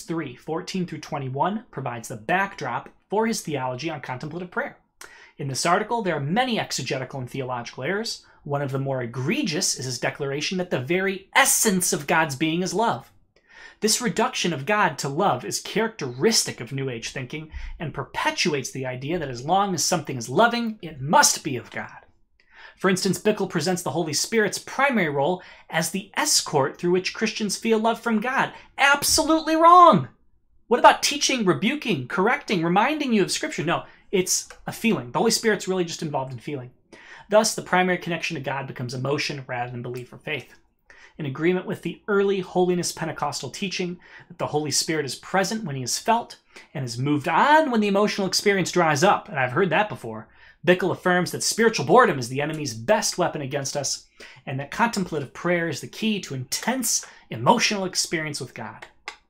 3:14-21 provides the backdrop for his theology on contemplative prayer. In this article, there are many exegetical and theological errors. One of the more egregious is his declaration that the very essence of God's being is love. This reduction of God to love is characteristic of New Age thinking and perpetuates the idea that as long as something is loving, it must be of God. For instance, Bickle presents the Holy Spirit's primary role as the escort through which Christians feel love from God. Absolutely wrong! What about teaching, rebuking, correcting, reminding you of Scripture? No, it's a feeling. The Holy Spirit's really just involved in feeling. Thus, the primary connection to God becomes emotion rather than belief or faith. In agreement with the early holiness Pentecostal teaching that the Holy Spirit is present when he is felt and is moved on when the emotional experience dries up, and I've heard that before, Bickle affirms that spiritual boredom is the enemy's best weapon against us, and that contemplative prayer is the key to intense emotional experience with God.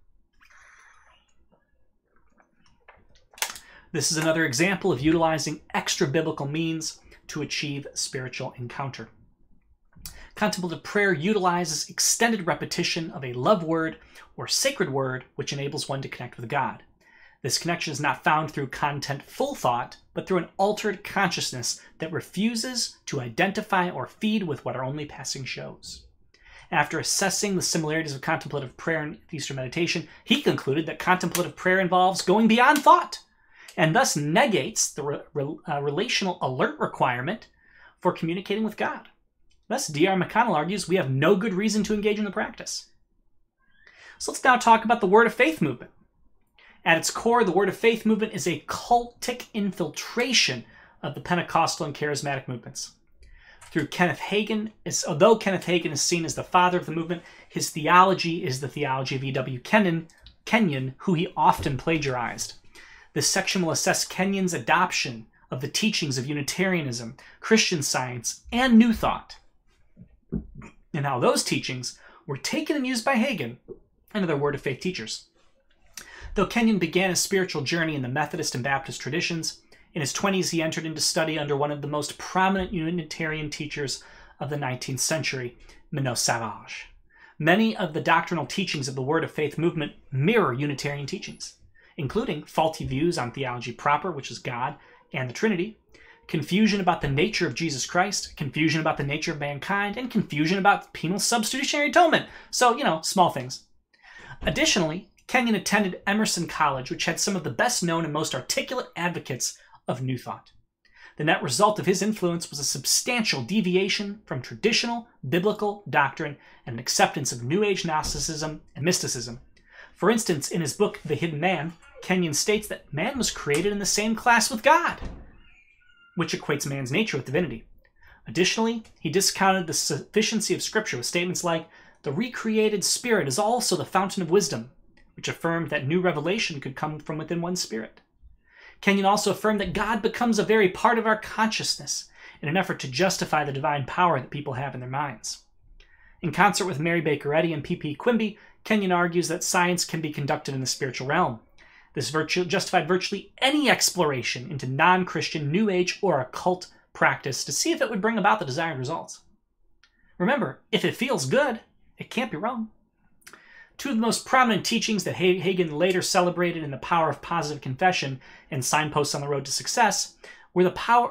This is another example of utilizing extra-biblical means to achieve spiritual encounter. Contemplative prayer utilizes extended repetition of a love word or sacred word which enables one to connect with God. This connection is not found through content-full thought, but through an altered consciousness that refuses to identify or feed with what are only passing shows. After assessing the similarities of contemplative prayer and Eastern meditation, he concluded that contemplative prayer involves going beyond thought, and thus negates the relational alert requirement for communicating with God. Thus, D.R. McConnell argues we have no good reason to engage in the practice. So let's now talk about the Word of Faith movement. At its core, the Word of Faith movement is a cultic infiltration of the Pentecostal and charismatic movements. Through Kenneth Hagin, although Kenneth Hagin is seen as the father of the movement, his theology is the theology of E.W. Kenyon, who he often plagiarized. This section will assess Kenyon's adoption of the teachings of Unitarianism, Christian Science, and New Thought, and how those teachings were taken and used by Hagin and other Word of Faith teachers. Though Kenyon began his spiritual journey in the Methodist and Baptist traditions, in his 20s he entered into study under one of the most prominent Unitarian teachers of the 19th century, Minot Savage. Many of the doctrinal teachings of the Word of Faith movement mirror Unitarian teachings, including faulty views on theology proper, which is God and the Trinity, confusion about the nature of Jesus Christ, confusion about the nature of mankind, and confusion about penal substitutionary atonement. So, small things. Additionally, Kenyon attended Emerson College, which had some of the best known and most articulate advocates of New Thought. The net result of his influence was a substantial deviation from traditional biblical doctrine and an acceptance of New Age Gnosticism and mysticism. For instance, in his book, The Hidden Man, Kenyon states that man was created in the same class with God, which equates man's nature with divinity. Additionally, he discounted the sufficiency of Scripture with statements like, "The recreated spirit is also the fountain of wisdom," which affirmed that new revelation could come from within one's spirit. Kenyon also affirmed that God becomes a very part of our consciousness in an effort to justify the divine power that people have in their minds. In concert with Mary Baker Eddy and P.P. Quimby, Kenyon argues that science can be conducted in the spiritual realm. This justified virtually any exploration into non-Christian, New Age, or occult practice to see if it would bring about the desired results. Remember, if it feels good, it can't be wrong. Two of the most prominent teachings that Hagin later celebrated in The Power of Positive Confession and Signposts on the Road to Success were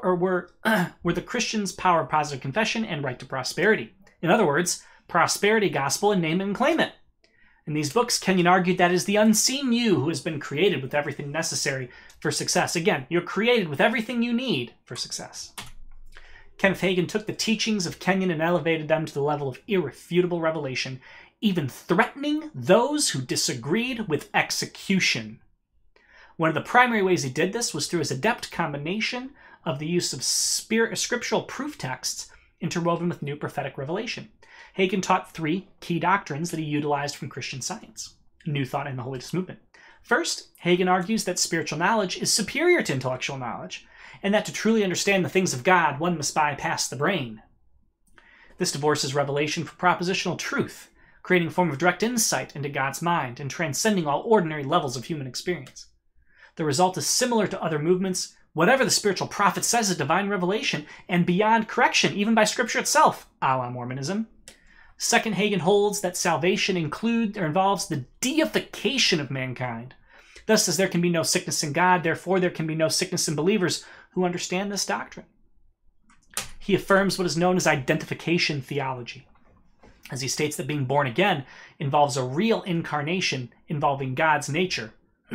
the Christian's Power of Positive Confession and Right to Prosperity. In other words, prosperity gospel and name it and claim it. In these books, Kenyon argued that it is the unseen you who has been created with everything necessary for success. Again, you're created with everything you need for success. Kenneth Hagin took the teachings of Kenyon and elevated them to the level of irrefutable revelation, even threatening those who disagreed with execution. One of the primary ways he did this was through his adept combination of the use of scriptural proof texts interwoven with new prophetic revelation. Hagin taught three key doctrines that he utilized from Christian Science, New Thought, and the Holiness Movement. First, Hagin argues that spiritual knowledge is superior to intellectual knowledge, and that to truly understand the things of God, one must bypass the brain. This divorces revelation from propositional truth, creating a form of direct insight into God's mind and transcending all ordinary levels of human experience. The result is similar to other movements. Whatever the spiritual prophet says is divine revelation and beyond correction, even by Scripture itself, a la Mormonism. Second, Hagin holds that salvation involves the deification of mankind. Thus, as there can be no sickness in God, therefore there can be no sickness in believers who understand this doctrine. He affirms what is known as identification theology, as he states that being born again involves a real incarnation involving God's nature,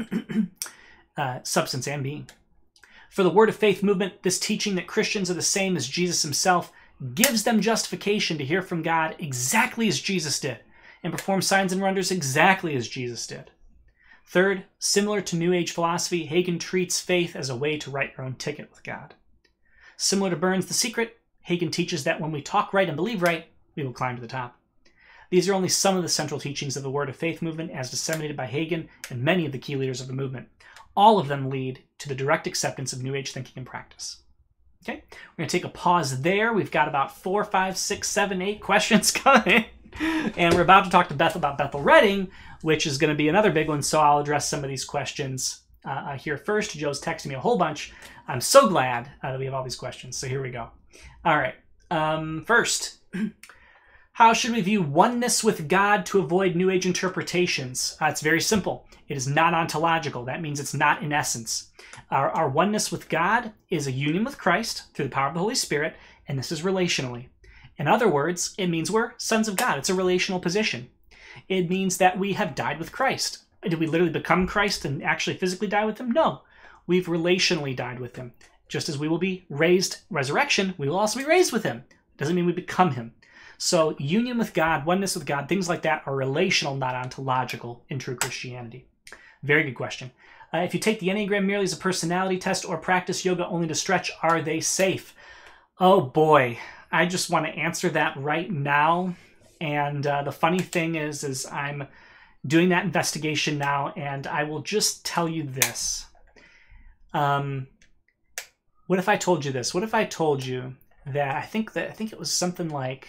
substance and being. For the Word of Faith movement, this teaching that Christians are the same as Jesus himself gives them justification to hear from God exactly as Jesus did and perform signs and wonders exactly as Jesus did. Third, similar to New Age philosophy, Hagin treats faith as a way to write your own ticket with God. Similar to Burns' The Secret, Hagin teaches that when we talk right and believe right, we will climb to the top. These are only some of the central teachings of the Word of Faith movement as disseminated by Hagin and many of the key leaders of the movement. All of them lead to the direct acceptance of New Age thinking and practice. Okay, we're going to take a pause there. We've got about 4, 5, 6, 7, 8 questions coming. And we're about to talk to Beth about Bethel Redding, which is going to be another big one. So I'll address some of these questions here first. Joe's texting me a whole bunch. I'm so glad that we have all these questions. So here we go. All right. First, how should we view oneness with God to avoid New Age interpretations? It's very simple. It is not ontological. That means it's not in essence. Our oneness with God is a union with Christ through the power of the Holy Spirit, and this is relationally. In other words, it means we're sons of God. It's a relational position. It means that we have died with Christ. Did we literally become Christ and actually physically die with him? No. We've relationally died with him. Just as we will be raised, resurrection, we will also be raised with him. Doesn't mean we become him. So union with God, oneness with God, things like that are relational, not ontological in true Christianity. Very good question. If you take the Enneagram merely as a personality test or practice yoga only to stretch, are they safe? Oh boy, I just want to answer that right now. And the funny thing is I'm doing that investigation now, and I will just tell you this. What if I told you this? What if I told you that I think it was something like,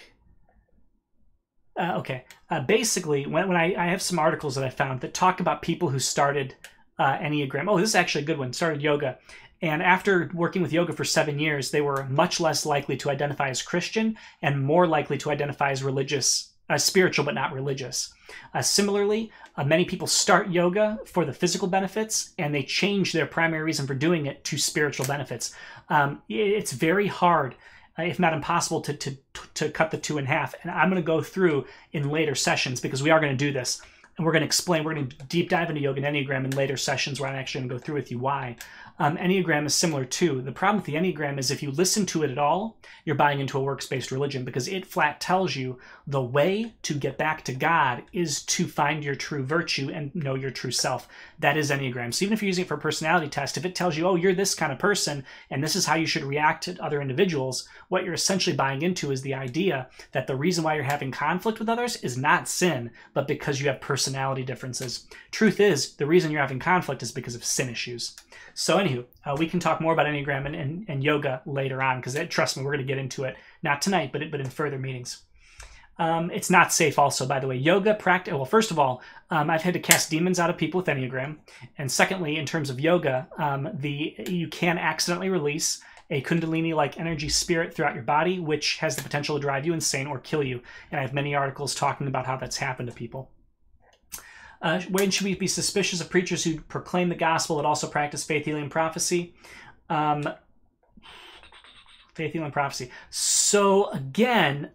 basically when I have some articles that I found that talk about people who started Enneagram. Oh, this is actually a good one. Started yoga. And after working with yoga for 7 years, they were much less likely to identify as Christian and more likely to identify as religious, spiritual, but not religious. Similarly, many people start yoga for the physical benefits, and they change their primary reason for doing it to spiritual benefits. It's very hard, if not impossible, to cut the two in half. And I'm going to go through in later sessions, because we are going to do this. And we're going to explain, we're going to deep dive into yoga and Enneagram in later sessions where I'm actually going to go through with you why. Enneagram is similar too. The problem with the Enneagram is if you listen to it at all, you're buying into a works-based religion, because it flat tells you the way to get back to God is to find your true virtue and know your true self. That is Enneagram. So even if you're using it for a personality test, if it tells you, oh, you're this kind of person and this is how you should react to other individuals, what you're essentially buying into is the idea that the reason why you're having conflict with others is not sin, but because you have personality differences. Truth is, the reason you're having conflict is because of sin issues. So anywho, we can talk more about Enneagram and yoga later on, because trust me, we're going to get into it. Not tonight, but in further meetings. It's not safe also, by the way. Yoga practice, well, first of all, I've had to cast demons out of people with Enneagram. And secondly, in terms of yoga, you can accidentally release a Kundalini-like energy spirit throughout your body, which has the potential to drive you insane or kill you. And I have many articles talking about how that's happened to people. When should we be suspicious of preachers who proclaim the gospel that also practice faith, healing, and prophecy? Faith, healing, and prophecy. So again,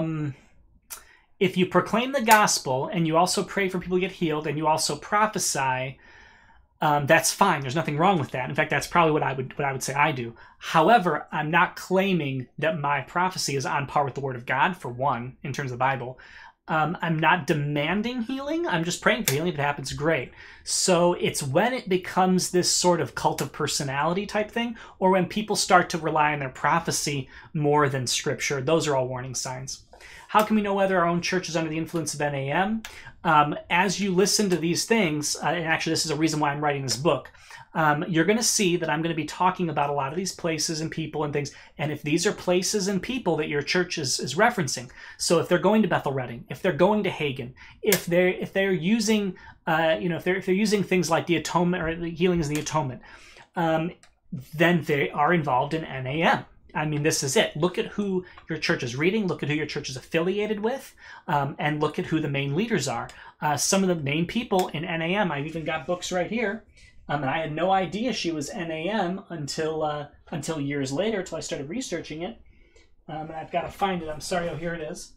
if you proclaim the gospel and you also pray for people to get healed and you also prophesy, that's fine. There's nothing wrong with that. In fact, that's probably what I would say I do. However, I'm not claiming that my prophecy is on par with the Word of God, for one, in terms of the Bible. I'm not demanding healing. I'm just praying for healing. If it happens, great. So it's when it becomes this sort of cult of personality type thing, or when people start to rely on their prophecy more than scripture. Those are all warning signs. How can we know whether our own church is under the influence of NAM? As you listen to these things, and actually this is a reason why I'm writing this book, you're going to see that I'm going to be talking about a lot of these places and people and things. And if these are places and people that your church is referencing, so if they're going to Bethel Redding, if they're going to Hagen, if they're using, if they're using things like the atonement or the healing is the atonement, then they are involved in NAM. I mean, this is it. Look at who your church is reading, look at who your church is affiliated with, and look at who the main leaders are. Some of the main people in NAM, I've even got books right here. And I had no idea she was NAM until years later, until I started researching it. And I've got to find it. I'm sorry. Oh, here it is.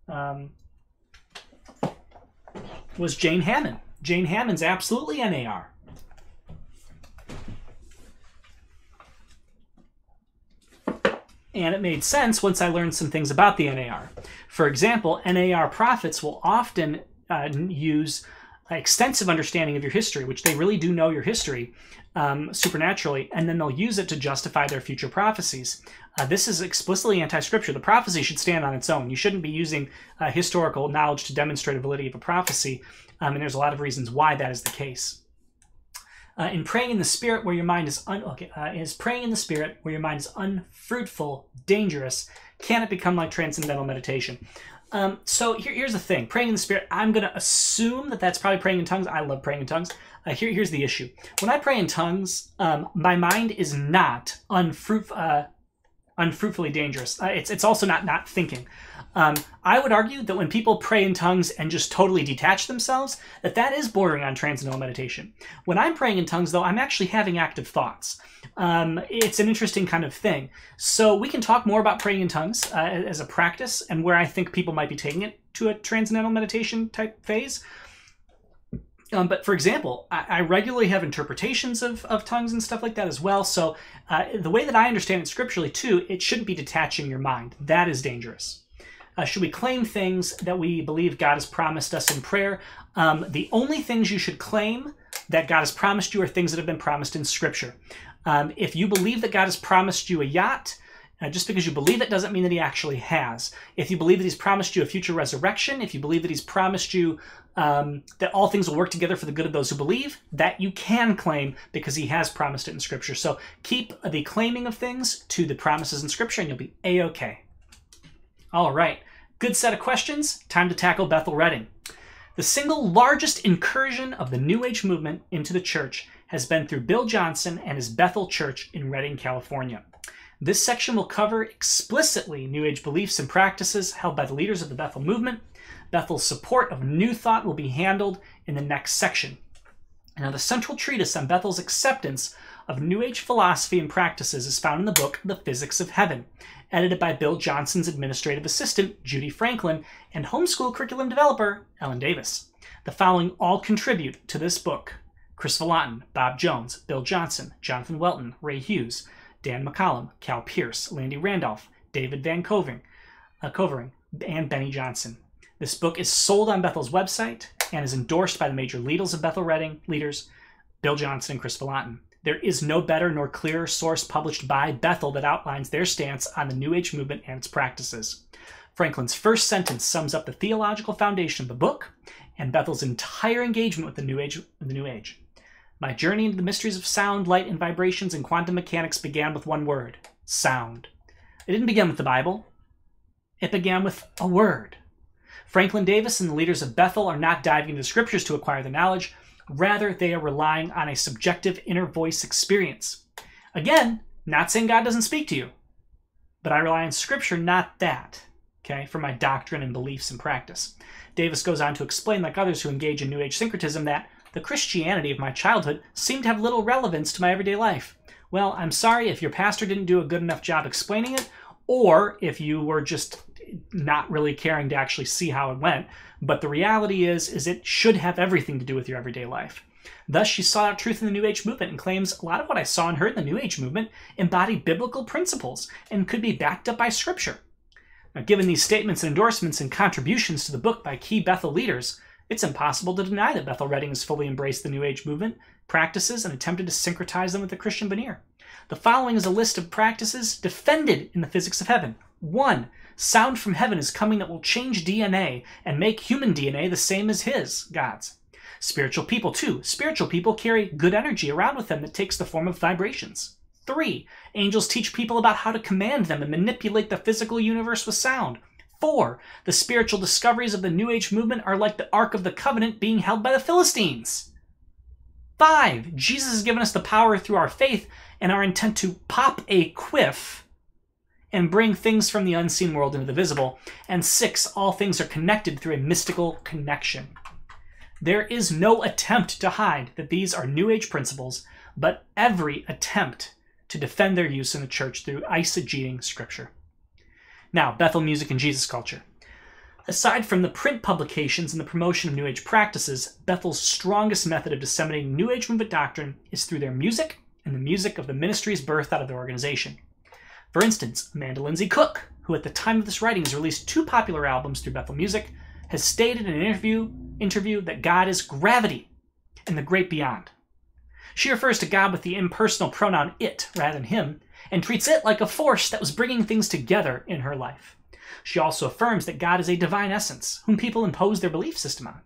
Was Jane Hammond. Jane Hammond's absolutely NAR. And it made sense once I learned some things about the NAR. For example, NAR prophets will often use extensive understanding of your history, which they really do know your history supernaturally, and then they'll use it to justify their future prophecies. This is explicitly anti-scripture. The prophecy should stand on its own. You shouldn't be using historical knowledge to demonstrate the validity of a prophecy, and there's a lot of reasons why that is the case. In praying in the Spirit where your mind is is praying in the Spirit where your mind is unfruitful, dangerous? Can it become like transcendental meditation? So here's the thing. Praying in the Spirit, I'm going to assume that that's probably praying in tongues. I love praying in tongues. Here's the issue. When I pray in tongues, my mind is not unfruitfully dangerous. It's also not thinking. I would argue that when people pray in tongues and just totally detach themselves, that is bordering on transcendental meditation. When I'm praying in tongues, though, I'm actually having active thoughts. It's an interesting kind of thing. So we can talk more about praying in tongues as a practice and where I think people might be taking it to a transcendental meditation type phase. But for example, I regularly have interpretations of tongues and stuff like that as well. So the way that I understand it scripturally too, it shouldn't be detaching your mind. That is dangerous. Should we claim things that we believe God has promised us in prayer? The only things you should claim that God has promised you are things that have been promised in Scripture. If you believe that God has promised you a yacht, just because you believe it doesn't mean that he actually has. If you believe that he's promised you a future resurrection, if you believe that he's promised you that all things will work together for the good of those who believe, that you can claim because he has promised it in Scripture. So keep the claiming of things to the promises in Scripture and you'll be A-okay. All right, good set of questions. Time to tackle Bethel Redding. The single largest incursion of the New Age movement into the church has been through Bill Johnson and his Bethel Church in Redding, California. This section will cover explicitly New Age beliefs and practices held by the leaders of the Bethel movement. Bethel's support of New Thought will be handled in the next section. Now, the central treatise on Bethel's acceptance of New Age philosophy and practices is found in the book The Physics of Heaven, edited by Bill Johnson's administrative assistant, Judy Franklin, and homeschool curriculum developer, Ellen Davis. The following all contribute to this book: Chris Vallotton, Bob Jones, Bill Johnson, Jonathan Welton, Ray Hughes, Dan McCollum, Cal Pierce, Landy Randolph, David Van Covering, and Benny Johnson. This book is sold on Bethel's website and is endorsed by the major leaders of Bethel Redding, Bill Johnson and Chris Vallotton. There is no better nor clearer source published by Bethel that outlines their stance on the New Age movement and its practices. Franklin's first sentence sums up the theological foundation of the book and Bethel's entire engagement with the New Age. My journey into the mysteries of sound, light, and vibrations and quantum mechanics began with one word: sound. It didn't begin with the Bible. It began with a word. Franklin Davis and the leaders of Bethel are not diving into the scriptures to acquire the knowledge. Rather, they are relying on a subjective inner voice experience. Again, not saying God doesn't speak to you, but I rely on scripture, not that, okay, for my doctrine and beliefs and practice. Davis goes on to explain, like others who engage in New Age syncretism, that the Christianity of my childhood seemed to have little relevance to my everyday life. Well, I'm sorry if your pastor didn't do a good enough job explaining it, or if you were just not really caring to actually see how it went. But the reality is it should have everything to do with your everyday life. Thus, she sought out truth in the New Age movement and claims a lot of what I saw and heard in the New Age movement embodied biblical principles and could be backed up by scripture. Now, given these statements and endorsements and contributions to the book by key Bethel leaders, it's impossible to deny that Bethel Redding has fully embraced the New Age movement, practices, and attempted to syncretize them with the Christian veneer. The following is a list of practices defended in the Physics of Heaven. 1. Sound from heaven is coming that will change DNA and make human DNA the same as God's. Spiritual people. 2. Spiritual people carry good energy around with them that takes the form of vibrations. 3. Angels teach people about how to command them and manipulate the physical universe with sound. 4. The spiritual discoveries of the New Age movement are like the Ark of the Covenant being held by the Philistines. 5. Jesus has given us the power through our faith and our intent to pop a quiff and bring things from the unseen world into the visible. And 6. All things are connected through a mystical connection. There is no attempt to hide that these are New Age principles, but every attempt to defend their use in the church through eisegeting scripture. Now, Bethel music and Jesus culture. Aside from the print publications and the promotion of New Age practices, Bethel's strongest method of disseminating New Age movement doctrine is through their music and the music of the ministries birthed out of their organization. For instance, Amanda Lindsay Cook, who at the time of this writing has released 2 popular albums through Bethel Music, has stated in an interview that God is gravity and the great beyond. She refers to God with the impersonal pronoun it rather than him, and treats it like a force that was bringing things together in her life. She also affirms that God is a divine essence, whom people impose their belief system on.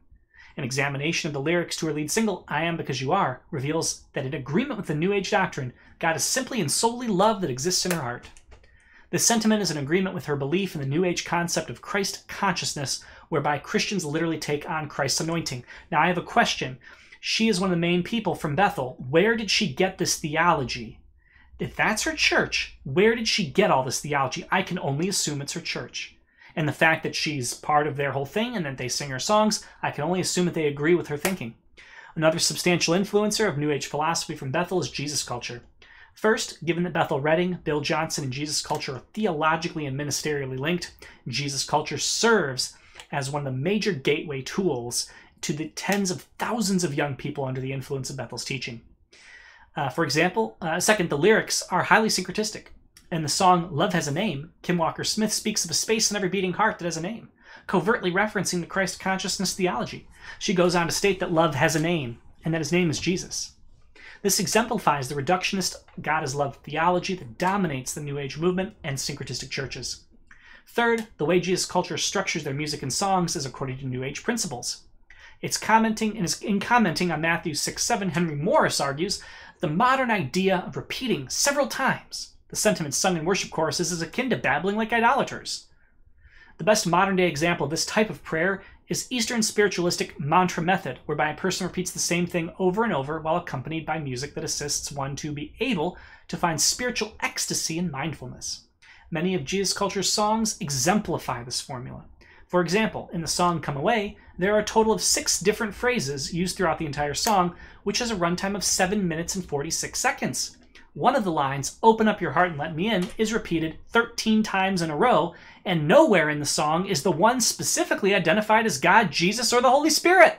An examination of the lyrics to her lead single, I Am Because You Are, reveals that in agreement with the New Age doctrine, God is simply and solely love that exists in her heart. This sentiment is in agreement with her belief in the New Age concept of Christ consciousness, whereby Christians literally take on Christ's anointing. Now, I have a question. She is one of the main people from Bethel. Where did she get this theology? If that's her church, where did she get all this theology? I can only assume it's her church. And the fact that she's part of their whole thing and that they sing her songs, I can only assume that they agree with her thinking. Another substantial influencer of New Age philosophy from Bethel is Jesus culture. First, given that Bethel Redding, Bill Johnson, and Jesus culture are theologically and ministerially linked, Jesus culture serves as one of the major gateway tools to the tens of thousands of young people under the influence of Bethel's teaching. For example, second, the lyrics are highly syncretistic. In the song Love Has a Name, Kim Walker-Smith speaks of a space in every beating heart that has a name, covertly referencing the Christ consciousness theology. She goes on to state that love has a name, and that his name is Jesus. This exemplifies the reductionist God is love theology that dominates the New Age movement and syncretistic churches. Third, the way Jesus culture structures their music and songs is according to New Age principles. In commenting on Matthew 6:7, Henry Morris argues the modern idea of repeating several times the sentiments sung in worship choruses is akin to babbling like idolaters. The best modern-day example of this type of prayer is Eastern spiritualistic mantra method, whereby a person repeats the same thing over and over while accompanied by music that assists one to be able to find spiritual ecstasy and mindfulness. Many of Jesus culture's songs exemplify this formula. For example, in the song Come Away, there are a total of 6 different phrases used throughout the entire song, which has a runtime of 7 minutes and 46 seconds. One of the lines, "Open up your heart and let me in," is repeated 13 times in a row, and nowhere in the song is the one specifically identified as God, Jesus, or the Holy Spirit.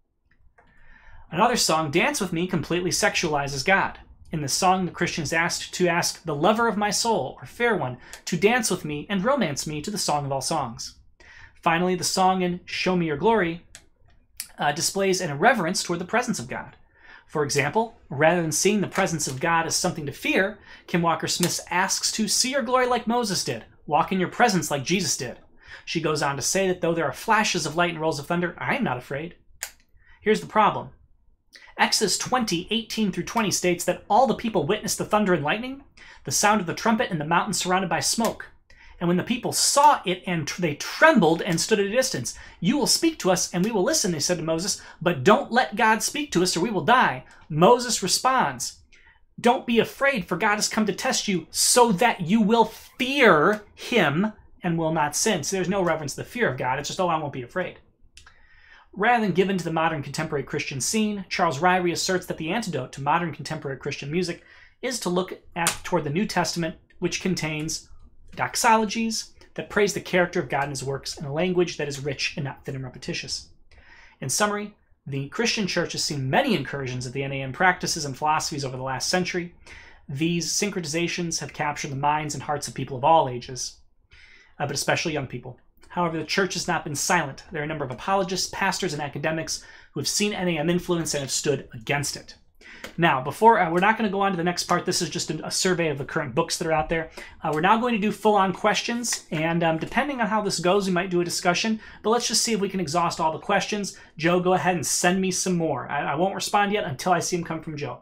Another song, Dance With Me, completely sexualizes God. In the song, the Christian is asked to ask the lover of my soul, or fair one, to dance with me and romance me to the song of all songs. Finally, the song in Show Me Your Glory displays an irreverence toward the presence of God. For example, rather than seeing the presence of God as something to fear, Kim Walker-Smith asks to see your glory like Moses did, walk in your presence like Jesus did. She goes on to say that though there are flashes of light and rolls of thunder, I am not afraid. Here's the problem. Exodus 20:18-20 states that all the people witnessed the thunder and lightning, the sound of the trumpet, and the mountain surrounded by smoke. And when the people saw it, and they trembled and stood at a distance. You will speak to us, and we will listen, they said to Moses, but don't let God speak to us, or we will die. Moses responds, don't be afraid, for God has come to test you so that you will fear him and will not sin. So there's no reverence to the fear of God. It's just, oh, I won't be afraid. Rather than given to the modern contemporary Christian scene, Charles Ryrie asserts that the antidote to modern contemporary Christian music is to look toward the New Testament, which contains doxologies that praise the character of God and his works in a language that is rich and not thin and repetitious. In summary, the Christian church has seen many incursions of the NAM practices and philosophies over the last century. These syncretizations have captured the minds and hearts of people of all ages, but especially young people. However, the church has not been silent. There are a number of apologists, pastors, and academics who have seen NAM influence and have stood against it. Now, before we're not going to go on to the next part. This is just a survey of the current books that are out there. We're now going to do full-on questions, and depending on how this goes, we might do a discussion. But let's just see if we can exhaust all the questions. Joe, go ahead and send me some more. I won't respond yet until I see them come from Joe.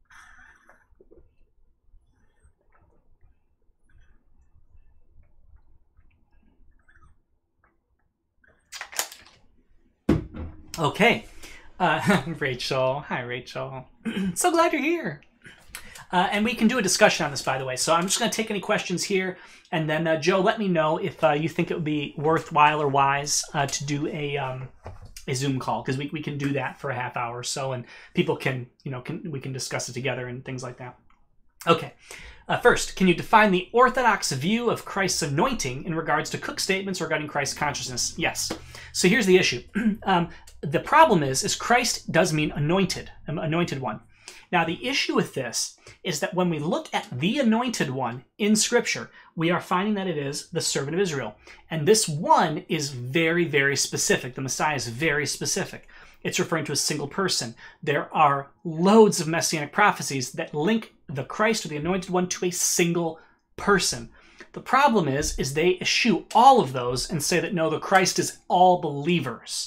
Okay. Rachel. Hi, Rachel. So glad you're here. And we can do a discussion on this, by the way. So I'm just going to take any questions here. And then, Joe, let me know if you think it would be worthwhile or wise to do a Zoom call. Because we can do that for a half hour or so. And people can, we can discuss it together and things like that. Okay. First, can you define the Orthodox view of Christ's anointing in regards to Cook's statements regarding Christ's consciousness? Yes. So here's the issue. The problem is Christ does mean anointed one. Now, the issue with this is that when we look at the anointed one in Scripture, we are finding that it is the servant of Israel. And this one is very, very specific. The Messiah is very specific. It's referring to a single person. There are loads of messianic prophecies that link the Christ or the anointed one to a single person. The problem is they eschew all of those and say that no, the Christ is all believers.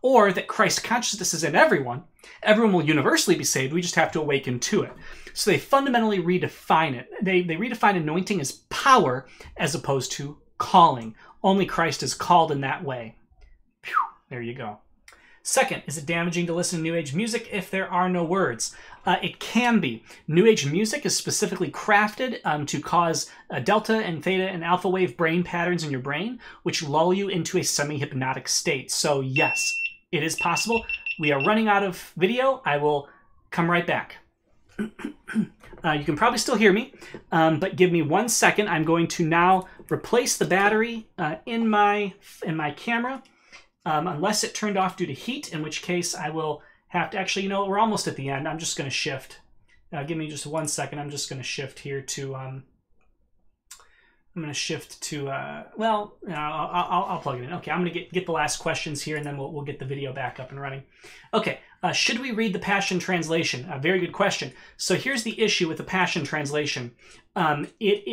or that Christ consciousness is in everyone. Everyone will universally be saved. We just have to awaken to it. So they fundamentally redefine it. They redefine anointing as power as opposed to calling. Only Christ is called in that way. Phew, there you go. Second, is it damaging to listen to New Age music if there are no words? It can be. New Age music is specifically crafted to cause delta and theta and alpha wave brain patterns in your brain, which lull you into a semi-hypnotic state. So yes, it is possible. We are running out of video. I will come right back. You can probably still hear me, but give me 1 second. I'm going to now replace the battery in my camera. Unless it turned off due to heat, in which case I will have to actually, we're almost at the end. I'm just going to shift. Give me just 1 second. I'm just going to shift here to, I'm going to shift to, I'll plug it in. Okay, I'm going to get the last questions here, and then we'll get the video back up and running. Okay, should we read the Passion Translation? A very good question. So here's the issue with the Passion Translation. It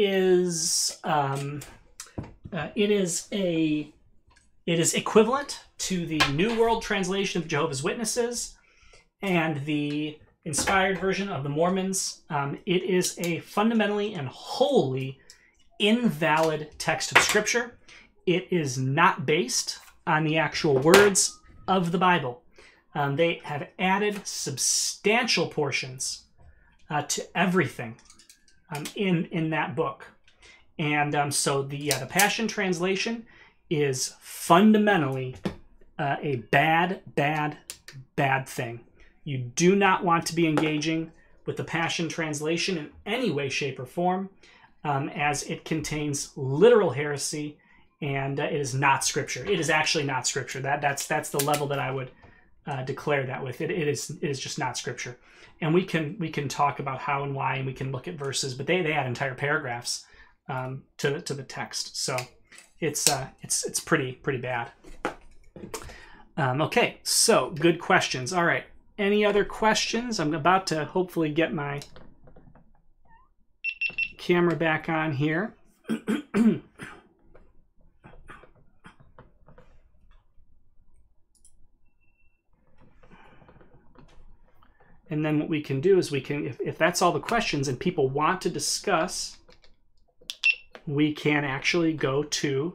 is equivalent to the New World Translation of Jehovah's Witnesses and the inspired version of the Mormons. It is a fundamentally and wholly invalid text of Scripture. It is not based on the actual words of the Bible. They have added substantial portions to everything in that book. And so the Passion Translation is fundamentally a bad thing. You do not want to be engaging with the Passion Translation in any way, shape, or form, as it contains literal heresy, and it is not Scripture. It is actually not Scripture. That's the level that I would declare that with. It is just not Scripture. And we can talk about how and why, and we can look at verses, but they add entire paragraphs to the text. So it's pretty bad. Okay, so good questions. All right, any other questions? I'm about to hopefully get my camera back on here. And then what we can do is if that's all the questions and people want to discuss, we can actually go to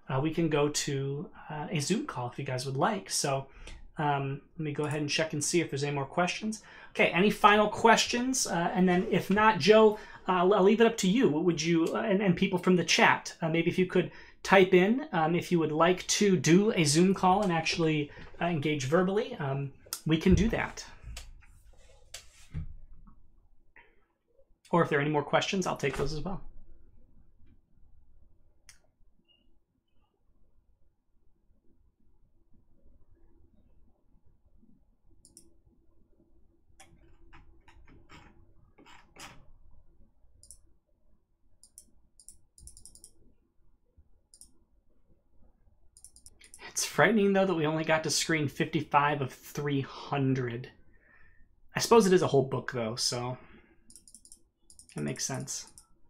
a Zoom call if you guys would like. So let me go ahead and check and see if there's any more questions. Okay, any final questions? And then if not, Joe, I'll leave it up to you. What would you, and people from the chat, maybe if you could type in if you would like to do a Zoom call and actually engage verbally, we can do that. Or if there are any more questions, I'll take those as well. It's frightening, though, that we only got to screen 55 of 300. I suppose it is a whole book, though, so that makes sense.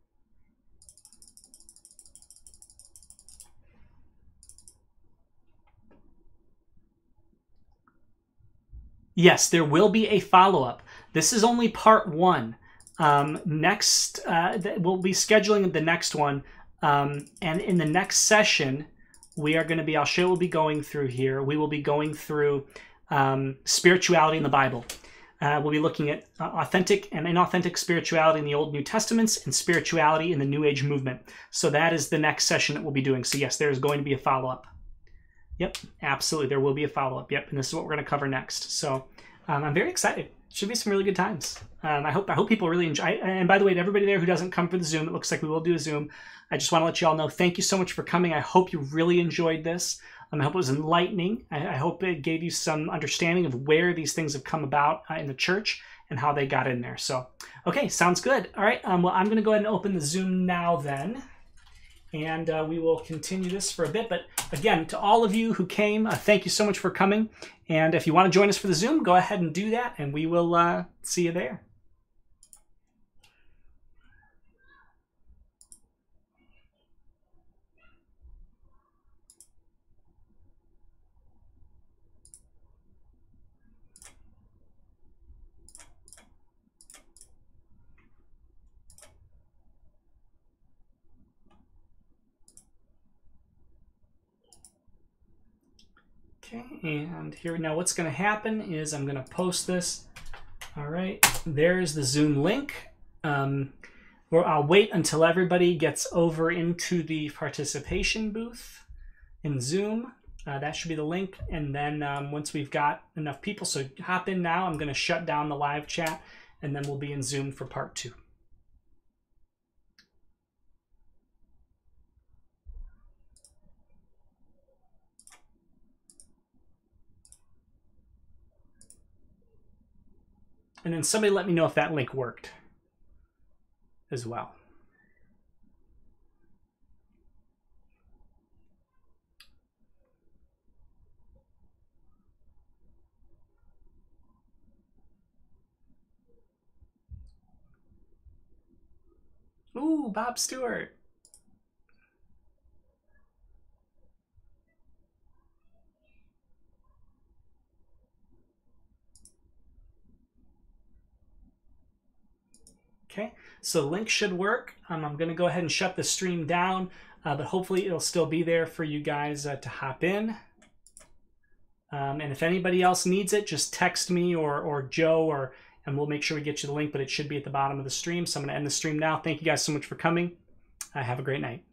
Yes, there will be a follow-up. This is only part one. Next, we'll be scheduling the next one. And in the next session, we are going to be, I'll show what we'll be going through here. We will be going through spirituality in the Bible. We'll be looking at authentic and inauthentic spirituality in the Old New Testaments and spirituality in the New Age movement. So that is the next session that we'll be doing. So yes, there is going to be a follow-up. Yep, absolutely. There will be a follow-up. Yep, and this is what we're going to cover next. So I'm very excited. Should be some really good times. I hope people really enjoy. And by the way, to everybody there who doesn't come for the Zoom, it looks like we will do a Zoom. I just want to let you all know, thank you so much for coming. I hope you really enjoyed this. I hope it was enlightening. I hope it gave you some understanding of where these things have come about in the church and how they got in there. So, okay, sounds good. All right, well, I'm going to go ahead and open the Zoom now then. And we will continue this for a bit. But again, to all of you who came, thank you so much for coming. And if you want to join us for the Zoom, go ahead and do that, and we will see you there. Okay, and here now what's going to happen is I'm going to post this. All right, there's the Zoom link. I'll wait until everybody gets over into the participation booth in Zoom. That should be the link. And then once we've got enough people, so hop in now. I'm going to shut down the live chat, and then we'll be in Zoom for part 2. And then somebody let me know if that link worked as well. Ooh, Bob Stewart. Okay, so the link should work. I'm going to go ahead and shut the stream down, but hopefully it'll still be there for you guys to hop in. And if anybody else needs it, just text me or Joe, and we'll make sure we get you the link, but it should be at the bottom of the stream. So I'm going to end the stream now. Thank you guys so much for coming. Have a great night.